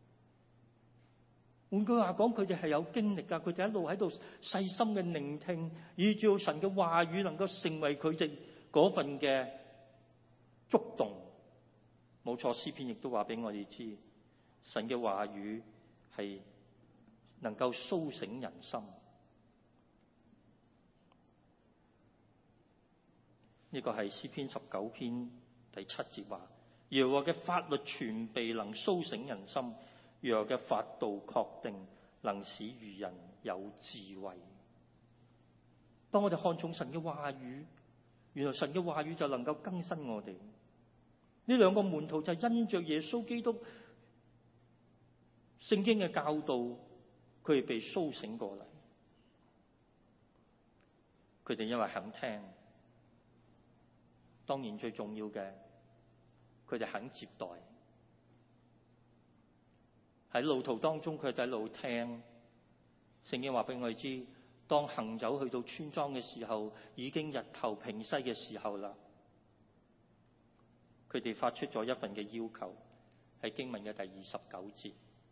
換句話講，佢哋係有經歷噶，佢哋一路喺度細心嘅聆聽，以至神嘅話語能夠成為佢哋嗰份嘅觸動。冇錯，詩篇亦都話俾我哋知，神嘅話語係能夠蘇醒人心。呢個係詩篇19篇第7節話：耶和華嘅法律全備，能蘇醒人心；耶和華嘅法度確定，能使愚人有智慧。 當我哋看重神嘅話語，原來神嘅話語就能夠更新我哋。呢兩個門徒就因着耶穌基督聖經嘅教導，佢哋被甦醒過嚟。佢哋因為肯聽，當然最重要嘅，佢哋肯接待。喺路途當中，佢哋一路聽聖經話俾我哋知，當行走去到村莊嘅時候，已經日頭平西嘅時候啦。佢哋發出咗一份嘅要求，喺經文嘅第29節。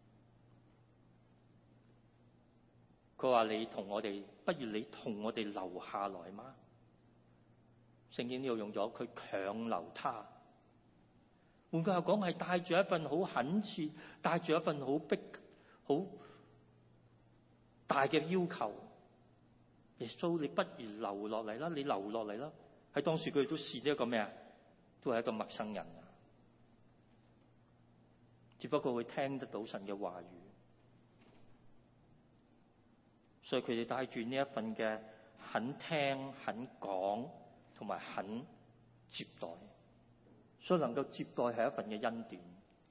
佢話：你同我哋，不如你同我哋留下來嗎？聖經呢度用咗佢強留他。換句話講，係帶住一份好懇切，帶住一份好大嘅要求。耶穌，你不如留落嚟啦，你留落嚟啦。喺當時佢哋都視呢一個咩啊？都係一個陌生人啊。只不過會聽得到神嘅話語，所以佢哋帶住呢一份嘅肯聽、肯講同埋肯接待，所以能夠接待係一份嘅恩典。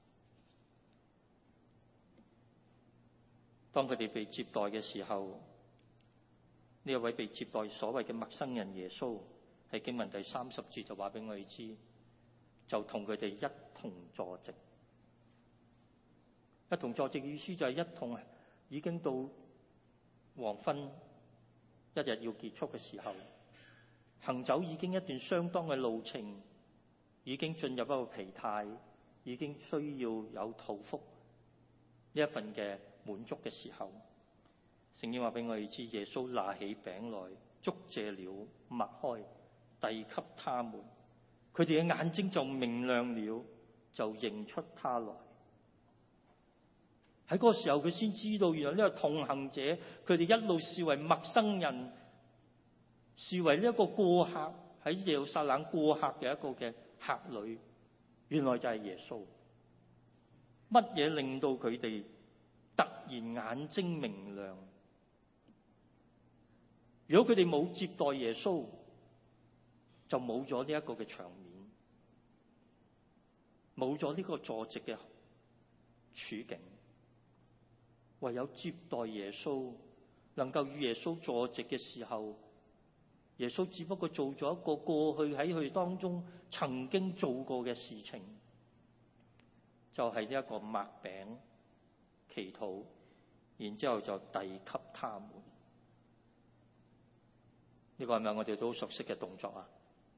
當佢哋被接待嘅時候，呢一位被接待所謂嘅陌生人耶穌，喺經文第30節就話俾我哋知，就同佢哋一同坐席。一同坐席嘅意思就係一同已經到黃昏，一日要結束嘅時候，行走已經一段相當嘅路程，已經進入一個疲態，已經需要有肚腹呢一份嘅滿足嘅時候，聖經話俾我哋知，耶穌拿起餅來，祝謝了，擘開，遞給他們，佢哋嘅眼睛就明亮了，就認出他來。喺嗰個時候，佢先知道原來呢個同行者，佢哋一路視為陌生人，視為呢一個過客，喺耶路撒冷過客嘅一個嘅客旅，原來就係耶穌。乜嘢令到佢哋突然眼睛明亮？如果佢哋冇接待耶穌，就冇咗呢一個嘅場面，冇咗呢個坐席嘅處境。唯有接待耶穌，能夠與耶穌坐席嘅時候，耶穌只不過做咗一個過去喺佢當中曾經做過嘅事情，就係呢一個擘餅祈禱，然之後就遞給他們。呢個係咪我哋都熟悉嘅動作啊？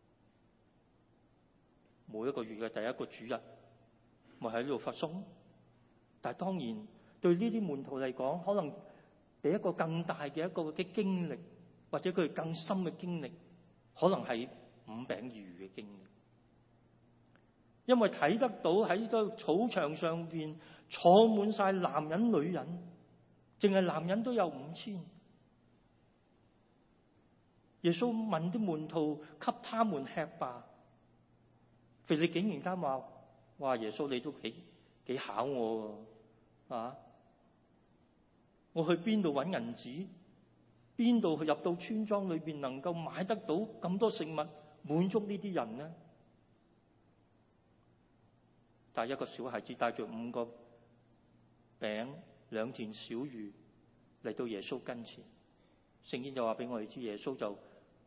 每一個月嘅第一個主日，咪喺呢度發生。但係當然，對呢啲門徒嚟講，可能比一個更大嘅一個嘅經歷，或者佢哋更深嘅經歷，可能係5餅2魚嘅經歷。因為睇得到喺個草場上邊坐滿晒男人女人，淨係男人都有5000。耶穌問啲門徒給他們吃吧。腓力竟然間話：哇！耶穌你都幾考我啊！我去邊度揾銀紙？邊度去入到村莊裏邊能夠買得到咁多食物滿足呢啲人呢？但係一個小孩子帶住5個餅2條小魚嚟到耶穌跟前，聖經就話俾我哋知，耶穌就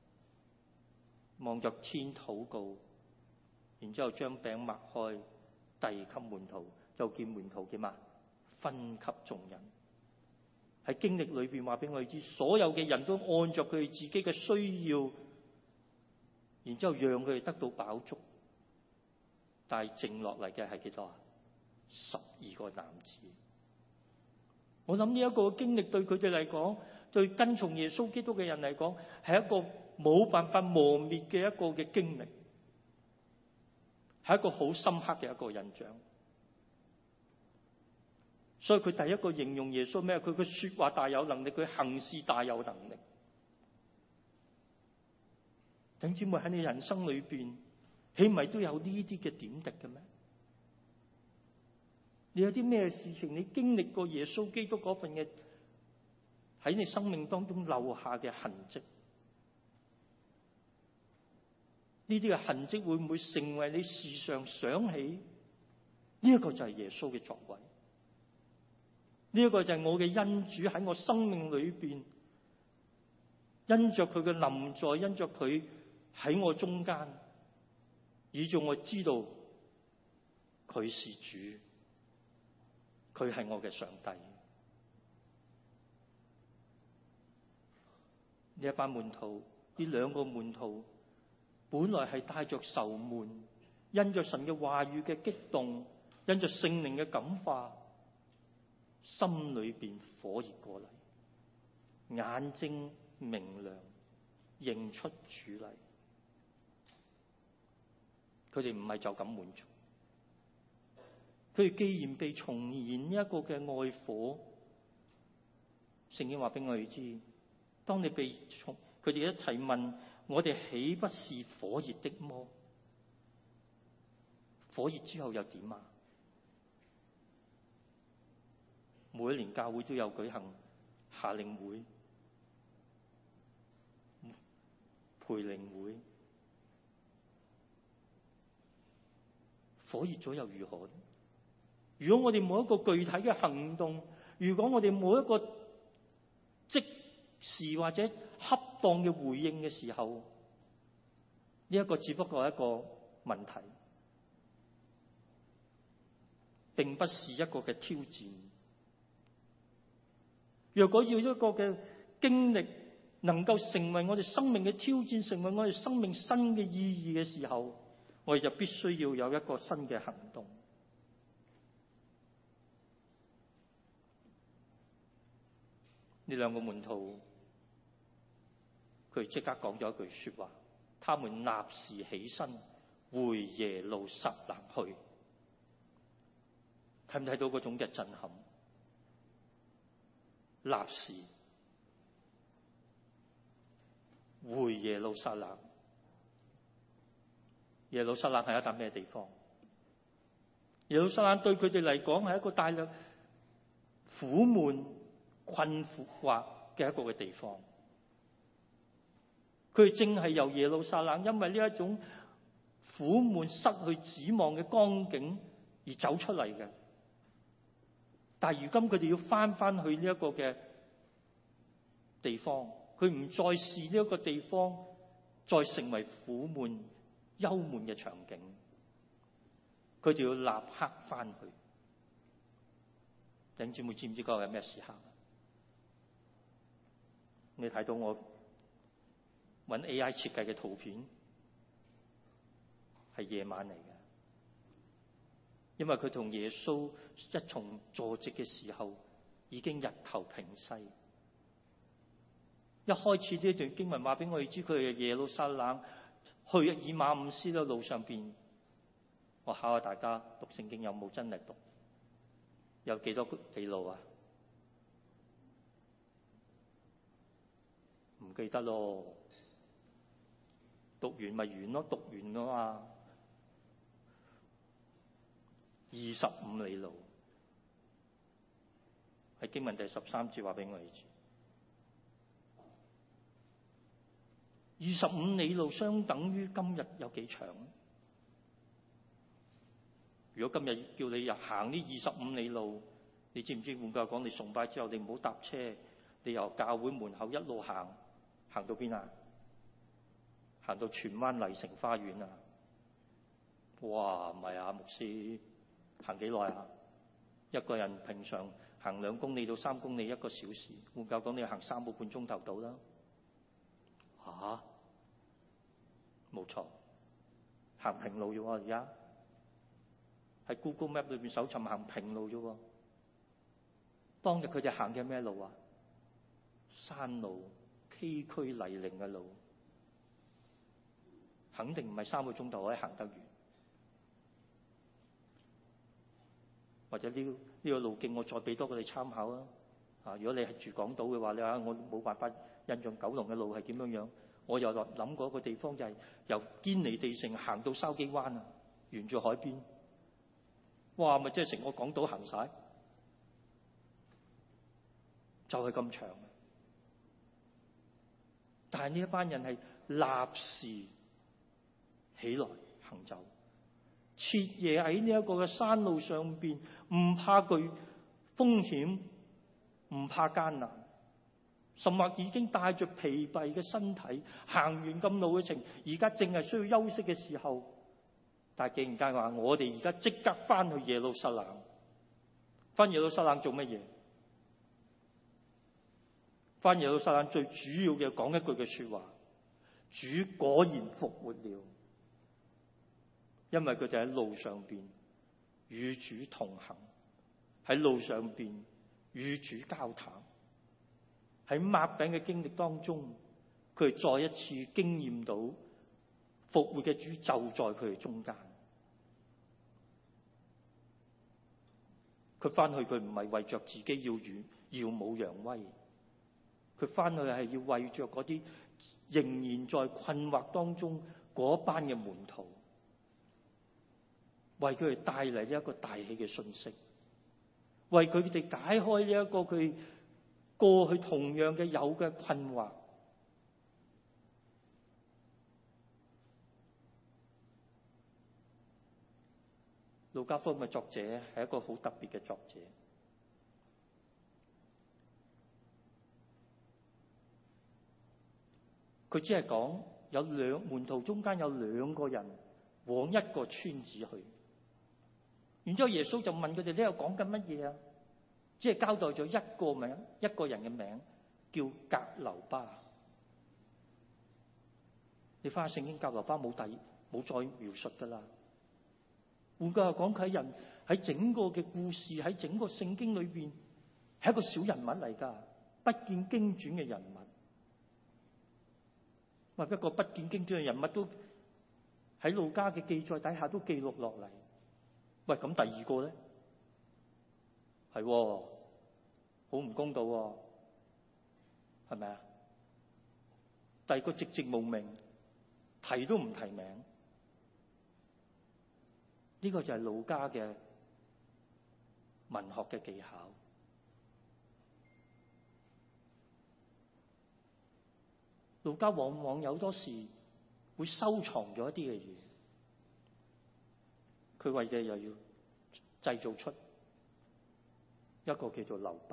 望着天禱告，然之後將餅擘開遞給門徒，就見門徒點啊？分給眾人。喺經歷裏邊話俾我哋知，所有嘅人都按着佢哋自己嘅需要，然之後讓佢哋得到飽足。但係剩落嚟嘅係幾多啊？12個男子。我諗呢一個經歷對佢哋嚟講，對跟從耶穌基督嘅人嚟講，係一個冇辦法磨滅嘅一個嘅經歷，係一個好深刻嘅一個印象。所以佢第一個形容耶穌咩？佢嘅說話大有能力，佢行事大有能力。弟兄姊妹，喺你人生裏邊，豈唔係都有呢啲嘅點滴嘅咩？你有啲咩事情你經歷過耶穌基督嗰份嘅喺你生命當中留下嘅痕跡？ 呢啲嘅痕跡會唔會成為你時常想起？呢一個就係耶穌嘅作為，呢一個就係我嘅恩主喺我生命裏邊，因着佢嘅臨在，因着佢喺我中間，以致我知道佢是主，佢係我嘅上帝。呢一班門徒，呢兩個門徒，本來係帶着愁悶，因着神嘅話語嘅激動，因着聖靈嘅感化，心裏邊火熱過嚟，眼睛明亮，認出主嚟。佢哋唔係就咁滿足，佢哋既然被重燃呢一個嘅愛火，聖經話俾我哋知，當你被重，佢哋一齊問我哋豈不是火熱的麼？火熱之後又點啊？每一年教會都有舉行夏令會、培靈會，火熱咗又如何？如果我哋冇一個具體嘅行動，如果我哋冇一個即時或者恰當嘅回應嘅時候，呢一個只不過係一個問題，並不是一個嘅挑戰。若果要一個嘅經歷能夠成為我哋生命嘅挑戰，成為我哋生命新嘅意義嘅時候，我哋就必須要有一個新嘅行動。呢兩個門徒，佢即刻講咗一句說話，他們立時起身回耶路撒冷去。睇唔睇到嗰種嘅震撼？立時回耶路撒冷。耶路撒冷係一笪咩地方？耶路撒冷對佢哋嚟講係一個帶來苦悶、困惑嘅一個嘅地方。佢哋正係由耶路撒冷因為呢一種苦悶、失去指望嘅光景而走出嚟嘅。但係如今佢哋要翻去呢一個嘅地方，佢唔再視呢一個地方再成為苦悶、幽悶嘅場景，佢哋要立刻翻去。弟兄姊妹知唔知嗰個係咩時刻？你睇到我揾 AI 設計嘅圖片係夜晚嚟嘅。因為佢同耶穌一同坐席嘅時候，已經日頭平西。一開始呢段經文話俾我哋知，佢係耶路撒冷去以馬忤斯嘅路上邊。我考下大家讀聖經有冇真係讀？有幾多里路啊？唔記得咯。讀完咪完咯，讀完㗎嘛。25里路，喺經文第13節話俾我哋知。25里路相等於今日有幾長？如果今日叫你入行呢25里路，你知唔知換句話講，你崇拜之後你唔好搭車，你由教會門口一路行到邊啊？行到荃灣麗城花園啊？哇，唔係啊，牧師。行幾耐啊？一個人平常行2公里到3公里1個小時，換句講你要行3個半鐘頭到啦。嚇，冇錯，行平路啫喎，而家喺 Google Map 裏邊搜尋行平路啫喎。當日佢哋行嘅咩路啊？山路，崎嶇泥濘嘅路，肯定唔係3個鐘頭可以行得完。或者呢個路徑，我再俾多個你參考啊！如果你係住港島嘅話，你話我冇辦法印象九龍嘅路係點樣樣。我又諗過一個地方，就係由堅尼地城行到筲箕灣啊，沿住海邊。哇！咪即係成個港島行晒，就係咁長。但係呢一班人係立時起來行走，徹夜喺呢一個嘅山路上邊，唔怕懼風險，唔怕艱難，甚或已經帶着疲憊嘅身體行完咁路嘅程，而家正係需要休息嘅時候，但係竟然間話我哋而家即刻翻去耶路撒冷，翻耶路撒冷做乜嘢？翻耶路撒冷最主要嘅講一句嘅說話：主果然復活了。因為佢哋喺路上邊與主同行，喺路上邊與主交談，喺擘餅嘅經歷當中，佢哋再一次經驗到復活嘅主就在佢哋中間。佢翻去佢唔係為着自己耀武揚威，佢翻去係要為着嗰啲仍然在困惑當中嗰班嘅門徒，為佢哋帶嚟呢一個大喜嘅信息，為佢哋解開呢一個佢過去同樣嘅有嘅困惑。路加福音嘅作者係一個好特別嘅作者，佢只係講有門徒中間有2個人往一個村子去。然之後耶穌就問佢哋：你又講緊乜嘢啊？只係交代咗一個人嘅名，叫革流巴。你翻下聖經，革流巴冇再描述噶啦。換句話講，佢人喺整個嘅故事，喺整個聖經裏邊係一個小人物嚟噶，不見經傳嘅人物。不過不見經傳嘅人物都喺路加嘅記載底下都記錄落嚟。喂，咁第二個咧，係好唔公道喎，係咪啊？第二個寂寂無名，提都唔提名，呢個就係路加嘅文學嘅技巧。路加往往有多時會收藏咗一啲嘅嘢。佢為嘅又要製造出一個叫做留白。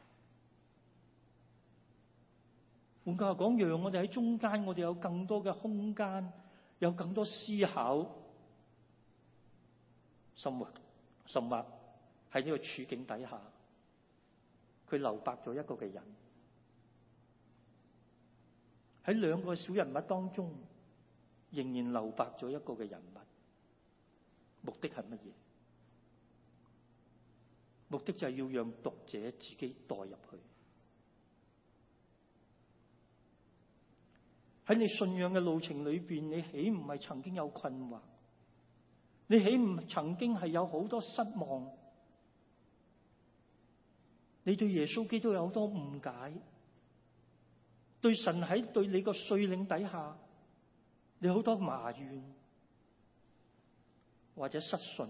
換句話講，讓我哋喺中間，我哋有更多嘅空間，有更多思考，甚或喺呢個處境底下，佢留白咗一個嘅人。喺2個小人物當中，仍然留白咗一個嘅人物。目的係乜嘢？目的就係要讓讀者自己代入去。喺你信仰嘅路程裏邊，你豈唔係曾經有困惑？你豈唔曾經係有好多失望？你對耶穌基督有好多誤解，對神喺對你個率領底下，你好多埋怨，或者失信，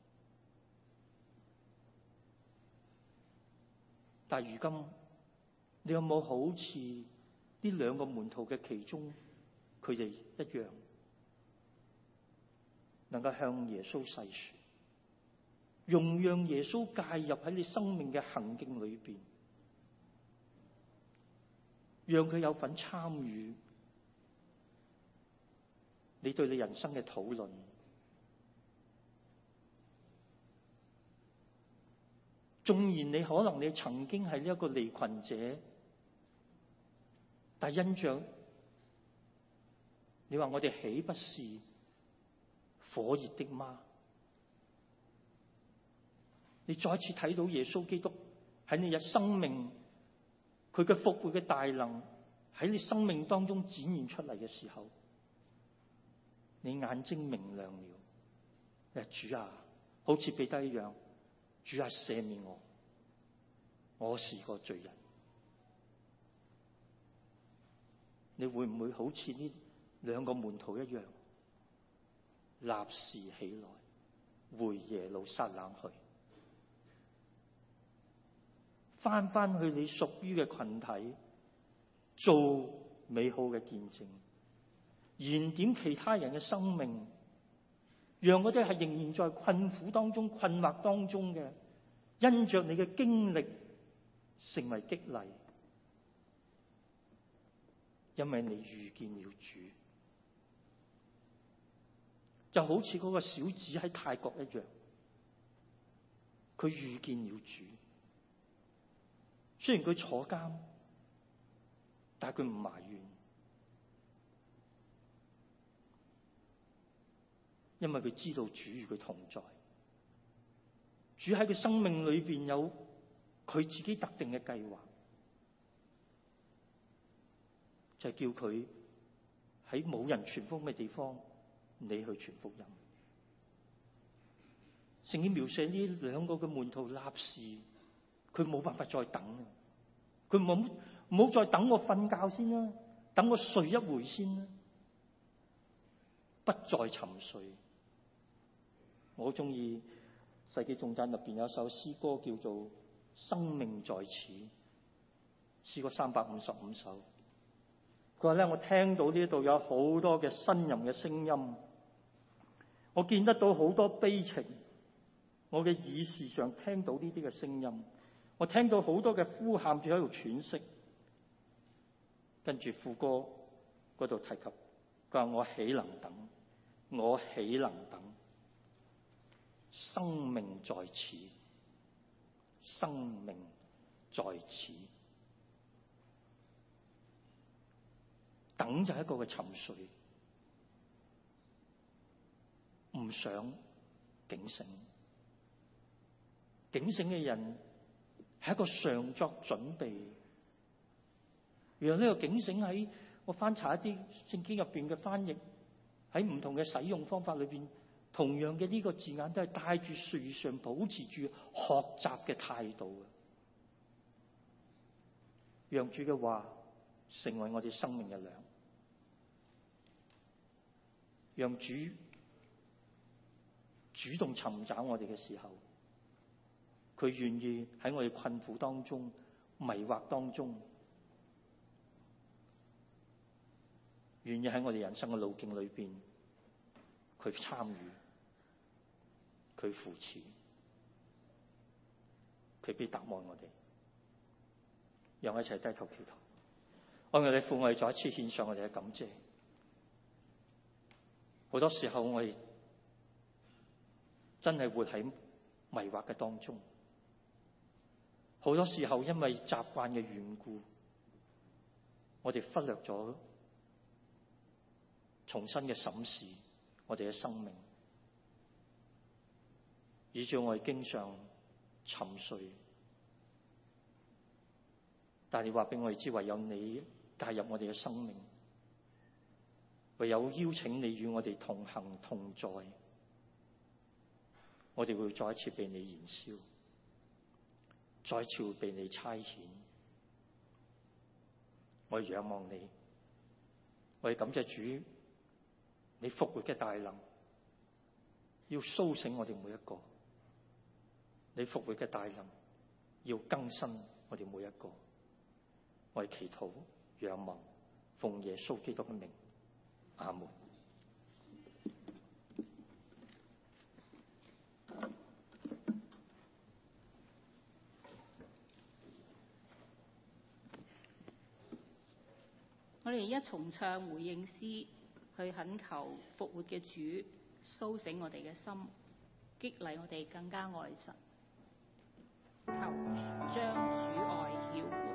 但如今你有冇好似呢2個門徒嘅其中佢哋一樣，能夠向耶穌細說，容讓耶穌介入喺你生命嘅行徑裏邊，讓佢有份參與你對你人生嘅討論。縱然你可能你曾經係呢一個離群者，但因着你話我哋豈不是火熱的嗎？你再次睇到耶穌基督喺你嘅生命，佢嘅復活嘅大能喺你生命當中展現出嚟嘅時候，你眼睛明亮了。你話主啊，好似彼得一樣，主啊，赦免我，我是個罪人。你會唔會好似呢2個門徒一樣，立時起來回耶路撒冷去，翻去你屬於嘅群體，做美好嘅見證， 燃點其他人嘅生命，讓嗰啲係仍然在困苦當中、困惑當中嘅，因着你嘅經歷成為激勵，因為你遇見了主，就好似嗰個小子喺泰國一樣，佢遇見了主。雖然佢坐監，但係佢唔埋怨，因為佢知道主與佢同在。主喺佢生命裏邊有佢自己特定嘅計劃，就係叫佢喺冇人傳福音嘅地方，你去傳福音。聖經描寫呢兩個嘅門徒立時，佢冇辦法再等，佢唔好再等我瞓覺先啦，等我睡一回先啦，不再沉睡。我好中意世紀頌讚入邊有一首詩歌叫做《生命在此》，詩歌355首。佢話咧，我聽到呢度有好多嘅呻吟嘅聲音，我見得到好多悲情，我嘅耳視上聽到呢啲嘅聲音，我聽到好多嘅呼喊住喺度喘息。跟住副歌嗰度提及，佢話我豈能等，我豈能等，生命在此，生命在此。等就係一個嘅沉睡，唔想警醒。警醒嘅人係一個常作準備。讓呢個警醒喺我翻查一啲聖經入邊嘅翻譯，喺唔同嘅使用方法裏邊，同樣嘅呢個字眼都係帶住時常保持住學習嘅態度嘅，讓主嘅話成為我哋生命嘅糧，讓主主動尋找我哋嘅時候，佢願意喺我哋困苦當中、迷惑當中，願意喺我哋人生嘅路徑裏邊，佢參與，佢扶持，佢必答案我哋。讓我一齊低頭祈禱。愛我哋父，我哋再一次獻上我哋嘅感謝。好多時候我哋真係活喺迷惑嘅當中，好多時候因為習慣嘅緣故，我哋忽略咗重新嘅審視我哋嘅生命，以致我哋經常沉睡。但係你話俾我哋知，唯有你介入我哋嘅生命，唯有邀請你與我哋同行同在，我哋會再一次被你燃燒，再一次會被你差遣。我哋仰望你，我哋感謝主，你復活嘅大能要甦醒我哋每一個，你復活嘅大能要更新我哋每一個。我哋祈禱仰望，奉耶穌基督嘅名，阿門。
我哋一重唱回應詩，去懇求復活嘅主甦醒我哋嘅心，激勵我哋更加愛神，求將主愛曉灌。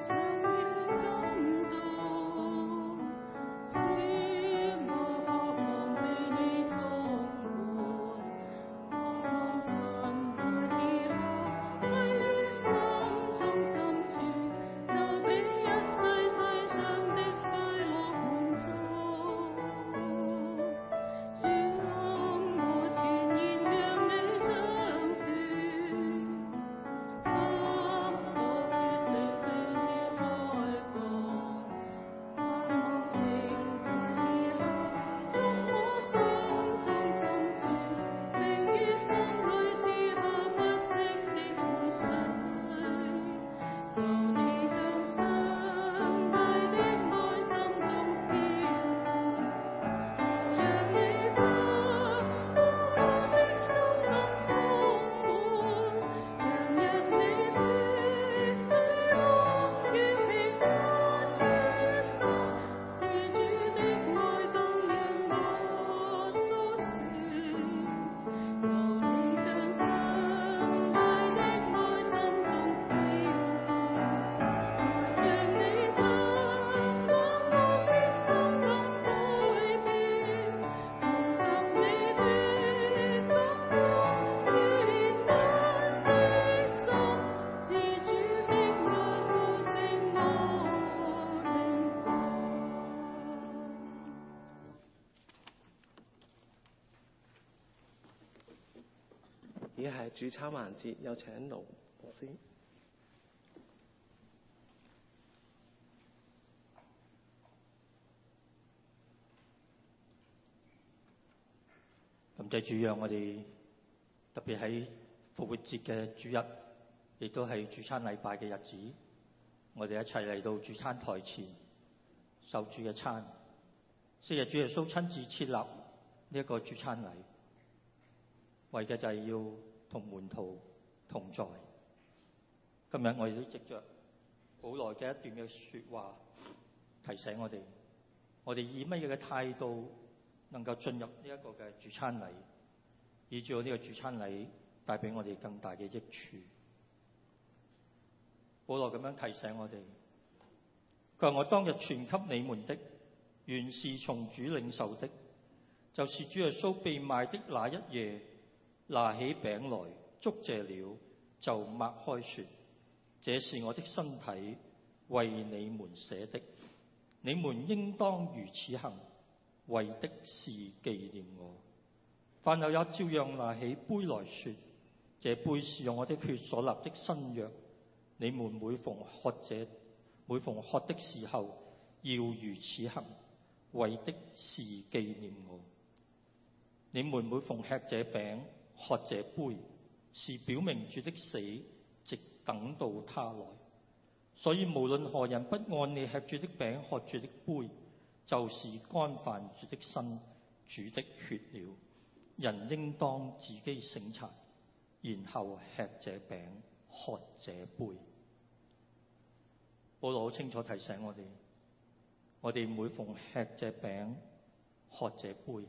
我
而係主餐環節，有請盧牧師。
感謝主，讓我哋特別喺復活節嘅主日，亦都係主餐禮拜嘅日子，我哋一齊嚟到主餐台前受主嘅餐。昔日主耶穌親自設立呢一個主餐禮，為嘅就係要同門徒同在。今日我哋都藉着保羅嘅一段嘅說話，提醒我哋以乜嘢嘅態度能夠進入呢一個嘅主餐禮，以至到呢個主餐禮帶俾我哋更大嘅益處。保羅咁樣提醒我哋，佢話：我當日傳給你們的，原是從主領受的，就是主耶穌被賣的那一夜，拿起餅來，祝謝了，就擘開說：這是我的身體，為你們捨的，你們應當如此行，為的是紀念我。飯後也照樣拿起杯來說：這杯是用我的血所立的新約，你們每逢喝的時候，要如此行，為的是紀念我。你們每逢吃這餅、喝這杯，是表明主的死，直等到他來。所以無論何人不按理吃主的餅、喝主的杯，就是干犯主的身、主的血了。人應當自己省察，然後吃這餅、喝這杯。保羅好清楚提醒我哋每逢吃這餅、喝這杯，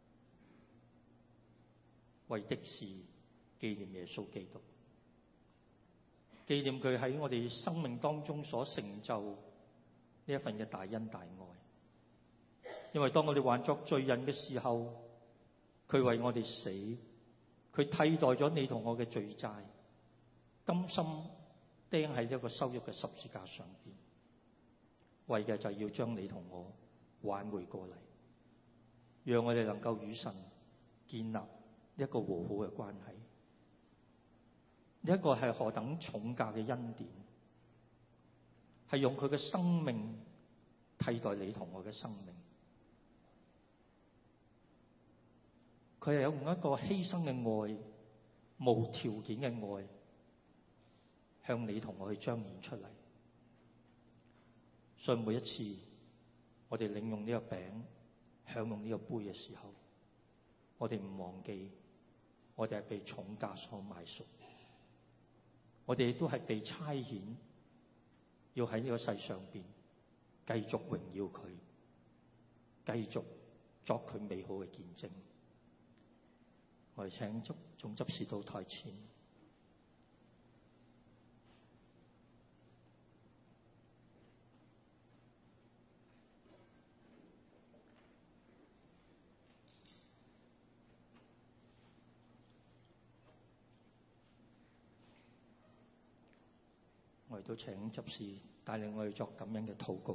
為的是紀念耶穌基督，紀念佢喺我哋生命當中所成就呢一份嘅大恩大愛。因為當我哋還作罪人嘅時候，佢為我哋死，佢替代咗你同我嘅罪債，甘心釘喺一個羞辱嘅十字架上邊，為嘅就係要將你同我挽回過嚟，讓我哋能夠與神建立一個和好嘅關係。呢一個係何等重價嘅恩典，係用佢嘅生命替代你同我嘅生命。佢係用一個犧牲嘅愛、無條件嘅愛，向你同我去彰顯出嚟。所以每一次我哋領用呢個餅、享用呢個杯嘅時候，我哋唔忘記，我哋係被重價所買贖，我哋亦都係被差遣，要喺呢個世上邊繼續榮耀佢，繼續作佢美好嘅見證。我哋請眾執事到台前。我哋都請執事帶領我哋作感恩嘅禱告。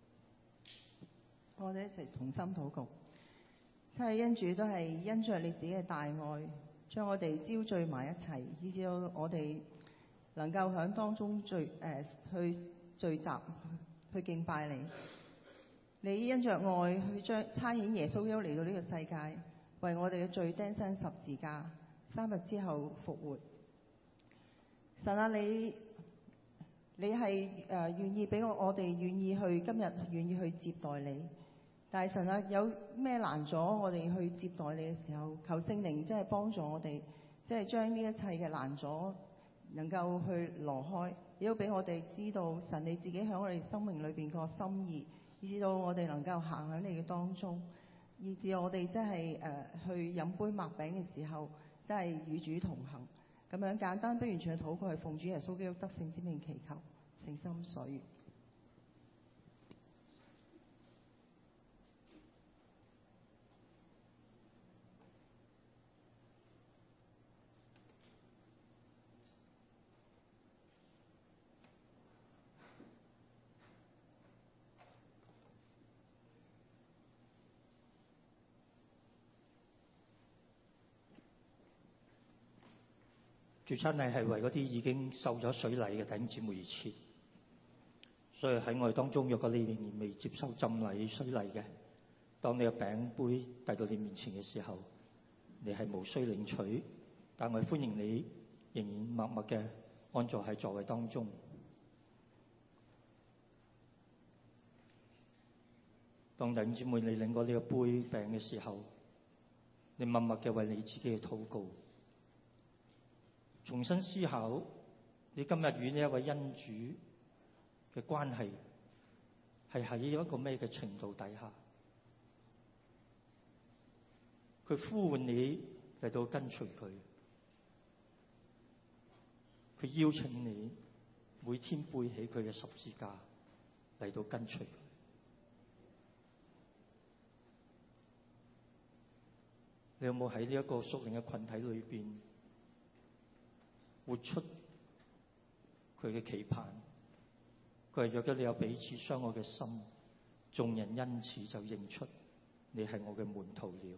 我哋一齊同心禱告。真係恩主都係因着你自己嘅大愛，將我哋招聚埋一齊，以至到我哋能夠喺當中去聚集，去敬拜你。你因着愛去將差遣耶穌基督嚟到呢個世界，為我哋嘅罪釘身十字架，3日之後復活。神啊，你係願意俾我哋願意去今日願意去接待你。但係神啊，有咩難阻我哋去接待你嘅時候，求聖靈真係幫助我哋，即係將呢一切嘅難阻能夠去挪開，亦都俾我哋知道神你自己喺我哋生命裏邊個心意，以至到我哋能夠行喺你嘅當中，以至我哋真係去飲杯擘餅嘅時候，真係與主同行。咁樣簡單不完全嘅禱告係奉主耶穌基督得勝之名祈求，誠心所願。
主餐禮係為嗰啲已經受咗水禮嘅弟兄姊妹而設，所以喺我哋當中，若果你仍然未接受浸禮水禮嘅，當你嘅餅杯遞到你面前嘅時候，你係無需領取，但我歡迎你仍然默默嘅安坐喺座位當中。當弟兄姊妹你領過呢個杯餅嘅時候，你默默嘅為你自己嘅禱告，重新思考你今日與呢一位恩主嘅關係係喺一個咩嘅程度底下？佢呼喚你嚟到跟隨佢，佢邀請你每天背起佢嘅十字架嚟到跟隨佢。你有冇喺呢一個屬靈嘅群體裏邊活出佢嘅期盼？佢係若果你有彼此相愛嘅心，眾人因此就認出你係我嘅門徒了。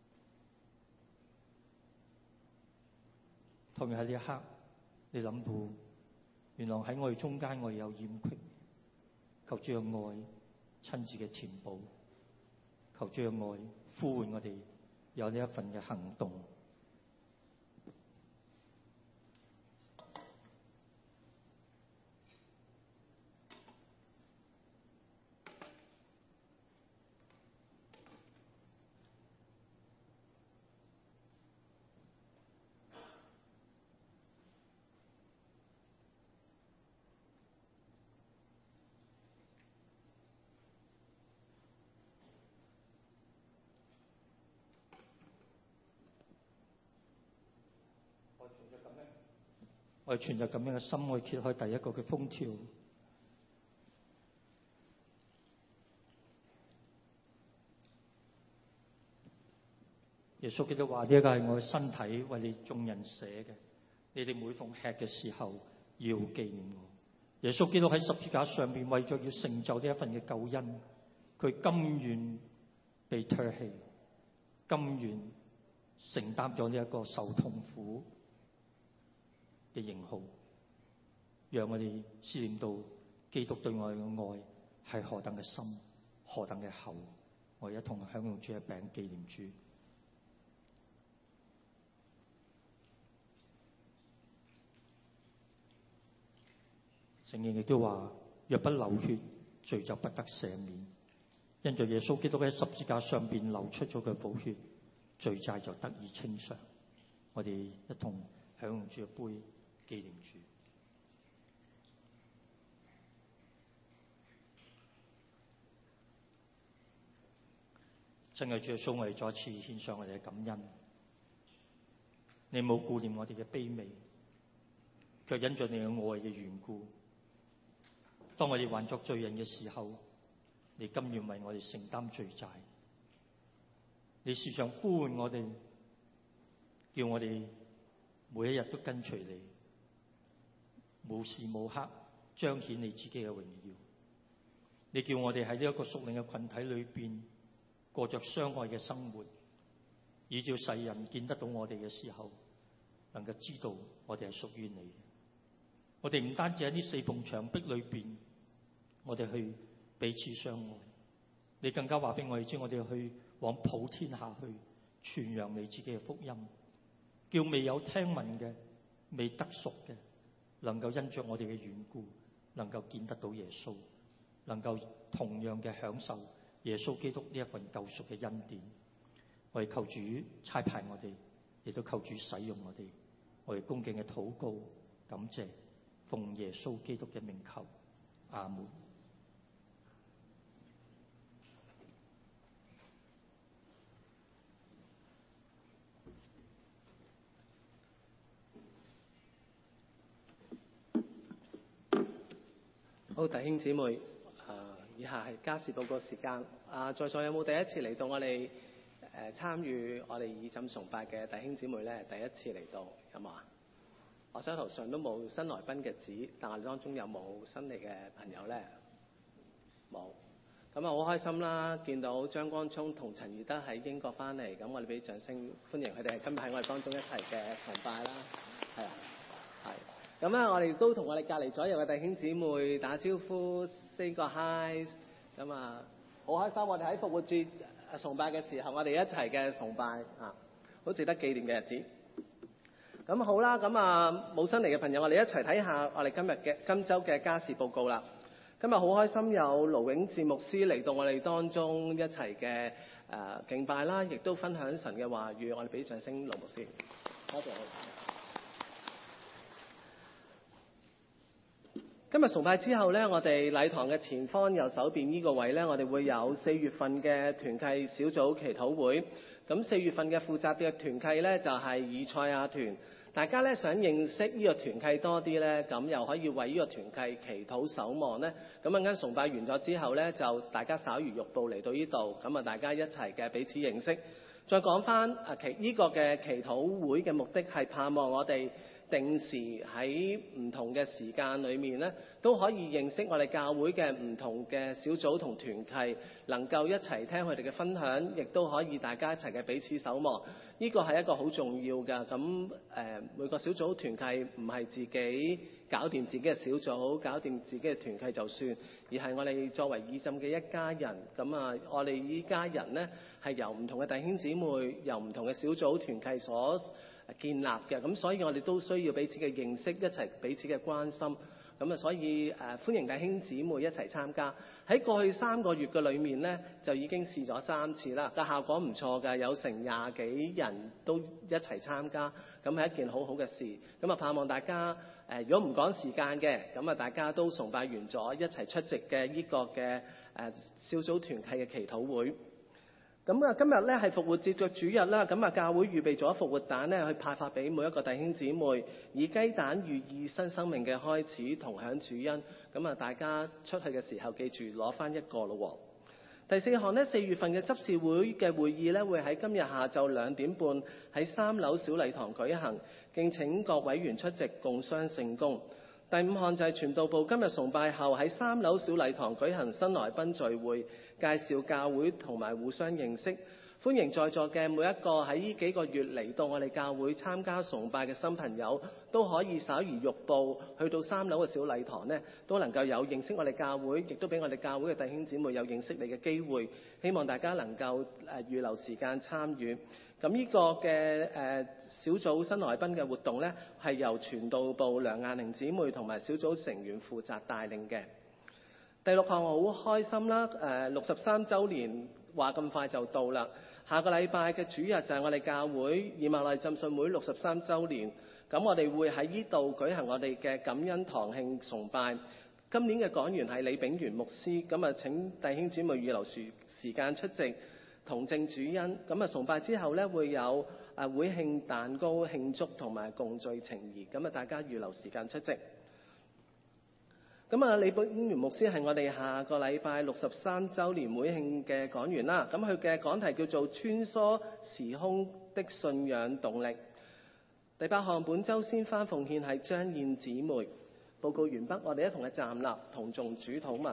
同樣喺呢一刻，你諗到原來喺我哋中間我哋有欠缺，求主嘅愛親自嘅填補，求主嘅愛呼喚我哋有呢一份嘅行動。我哋存着咁樣嘅心，我哋揭開第一個嘅封條。耶穌基督話：呢一個係我嘅身體，為你眾人捨嘅。你哋每逢吃嘅時候，要紀念我。耶穌基督喺十字架上邊，為咗要成就呢一份嘅救恩，佢甘願被唾棄，甘願承擔咗呢一個受痛苦嘅刑號，讓我哋思念到基督對我哋嘅愛係何等嘅深，何等嘅厚。我哋一同享用主嘅餅，紀念主。聖經亦都話：若不流血，罪就不得赦免。因着耶穌基督喺十字架上邊流出咗嘅寶血，罪債就得以清償。我哋一同享用主嘅杯，紀念主。親愛主耶穌，我哋再次獻上我哋嘅感恩。你冇顧念我哋嘅卑微，卻因着你嘅愛嘅緣故，當我哋還作罪人嘅時候，你甘願為我哋承擔罪債。你時常呼喚我哋，叫我哋每一日都跟隨你，無時無刻彰顯你自己嘅榮耀。你叫我哋喺呢一個屬靈嘅群體裏邊過着相愛嘅生活，以至世人見得到我哋嘅時候，能夠知道我哋係屬於你。我哋唔單止喺呢四埲牆壁裏邊，我哋去彼此相愛，你更加話俾我哋知，我哋去往普天下去傳揚你自己嘅福音，叫未有聽聞嘅、未得熟嘅，能夠因着我哋嘅緣故，能夠見得到耶穌，能夠同樣嘅享受耶穌基督呢一份救贖嘅恩典。我哋求主差派我哋，亦都求主使用我哋。我哋恭敬嘅禱告，感謝，奉耶穌基督嘅名求，阿門。
好，弟兄姊妹，以下係家事報告時間。在座有冇第一次嚟到我哋參與我哋以浸崇拜嘅弟兄姊妹咧？第一次嚟到有冇啊？我手頭上都冇新來賓嘅紙，但係當中有冇新嚟嘅朋友咧？冇。 咁啊好開心啦，見到張光聰同陳怡德喺英國翻嚟，咁我哋俾掌聲歡迎佢哋今日喺我哋當中一齊嘅崇拜啦，係啊，係。咁啊，我哋都同我哋隔離左右嘅弟兄姊妹打招呼 ，say 個 hi， 咁啊好開心，我哋喺復活節崇拜嘅時候，我哋一齊嘅崇拜啊，好值得紀念嘅日子。咁好啦，咁啊冇新嚟嘅朋友，我哋一齊睇下我哋今週嘅家事報告啦。今日好開心有盧永智牧師嚟到我哋當中一齊嘅敬拜啦，亦都分享神嘅話語。我哋俾掌聲盧牧師，多謝你。今日崇拜之後呢，我哋禮堂嘅前方右手邊呢個位呢，我哋會有4月份嘅團契小組祈禱會。咁4月份嘅負責嘅團契呢，就係以賽亞團。大家咧想認識呢個團契多啲咧，咁又可以為呢個團契祈禱守望咧。咁陣間崇拜完咗之後咧，就大家稍如玉步嚟到呢度，咁啊大家一齊嘅彼此認識。再講翻呢個嘅祈禱會嘅目的係盼望我哋定時喺唔同嘅時間裏面咧，都可以認識我哋教會嘅唔同嘅小組同團契，能夠一齊聽佢哋嘅分享，亦都可以大家一齊嘅彼此守望。呢個係一個好重要嘅，咁每個小組團契唔係自己搞掂自己嘅小組，搞掂自己嘅團契就算，而係我哋作為以浸嘅一家人。咁啊，我哋呢家人呢，係由唔同嘅弟兄姊妹，由唔同嘅小組團契所建立嘅，咁所以我哋都需要彼此嘅認識，一齊彼此嘅關心。咁啊，所以歡迎弟兄姊妹一齊參加。喺過去3個月嘅裏面呢，就已經試咗3次啦，個效果唔錯㗎，有成20幾人都一齊參加，咁係一件好好嘅事。咁啊，盼望大家如果唔趕時間嘅，咁啊大家都崇拜完咗一齊出席嘅呢個嘅小組團契嘅祈禱會。咁啊，今日咧係復活節嘅主日啦，咁啊教會預備咗復活蛋咧，去派發俾每一個弟兄姊妹，以雞蛋寓意新生命嘅開始，同享主恩。咁啊，大家出去嘅時候記住攞翻一個咯。第4項呢，4月份嘅執事會嘅會議咧，會喺今日下晝2點半喺3樓小禮堂舉行，敬請各委員出席，共襄聖功。第5項就係傳道部今日崇拜後喺3樓小禮堂舉行新來賓聚會，介紹教會同埋互相認識。歡迎在座嘅每一個喺呢幾個月嚟到我哋教會參加崇拜嘅新朋友，都可以稍移玉步去到3樓嘅小禮堂呢，都能夠有認識我哋教會，亦都俾我哋教會嘅弟兄姊妹有認識你嘅機會。希望大家能夠預留時間參與。咁呢個嘅小組新來賓嘅活動呢，係由傳道部梁雁玲姊妹同埋小組成員負責帶領嘅。第6項我好開心啦，63週年話咁快就到啦。下個禮拜嘅主日就係我哋教會以馬內浸信會63週年。咁我哋會喺呢度舉行我哋嘅感恩堂慶崇拜。今年嘅講員係李炳元牧師，咁啊請弟兄姊妹預留時間出席同證主恩。咁啊崇拜之後呢，會有會慶蛋糕慶祝同埋共聚情誼，咁啊大家預留時間出席。咁啊，李炳元牧師係我哋下個禮拜63週年會慶嘅講員啦。咁佢嘅講題叫做穿梭時空的信仰動力。第8項本週先返奉獻係張燕姊妹。報告完畢，我哋一同嘅站立同誦主禱文。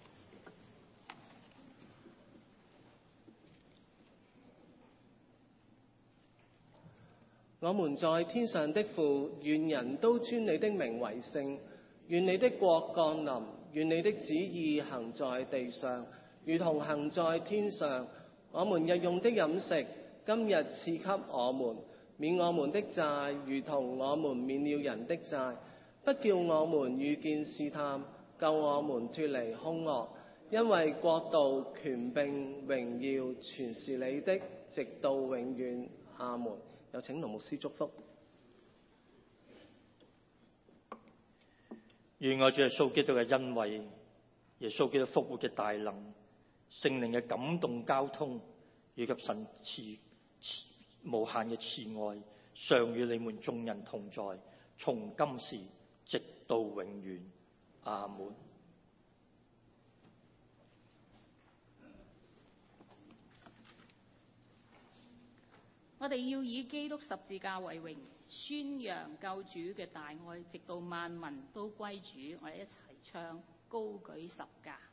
我們在天上的父，願人都尊你的名為聖。願你的國降臨，願你的旨意行在地上，如同行在天上。我們日用的飲食，今日賜給我們，免我們的債，如同我們免了人的債。不叫我們遇見試探，救我們脫離兇惡。因為國度、權柄、榮耀，全是你的，直到永遠。阿門。有請盧牧師祝福。
願我主耶穌基督嘅恩惠、耶穌基督復活嘅大能、聖靈嘅感動交通，以及神無限嘅慈愛，常與你們眾人同在，從今時直到永遠。阿門。
我哋要以基督十字架為榮，宣揚救主嘅大愛，直到萬民都歸主。我哋一齊唱高舉十架。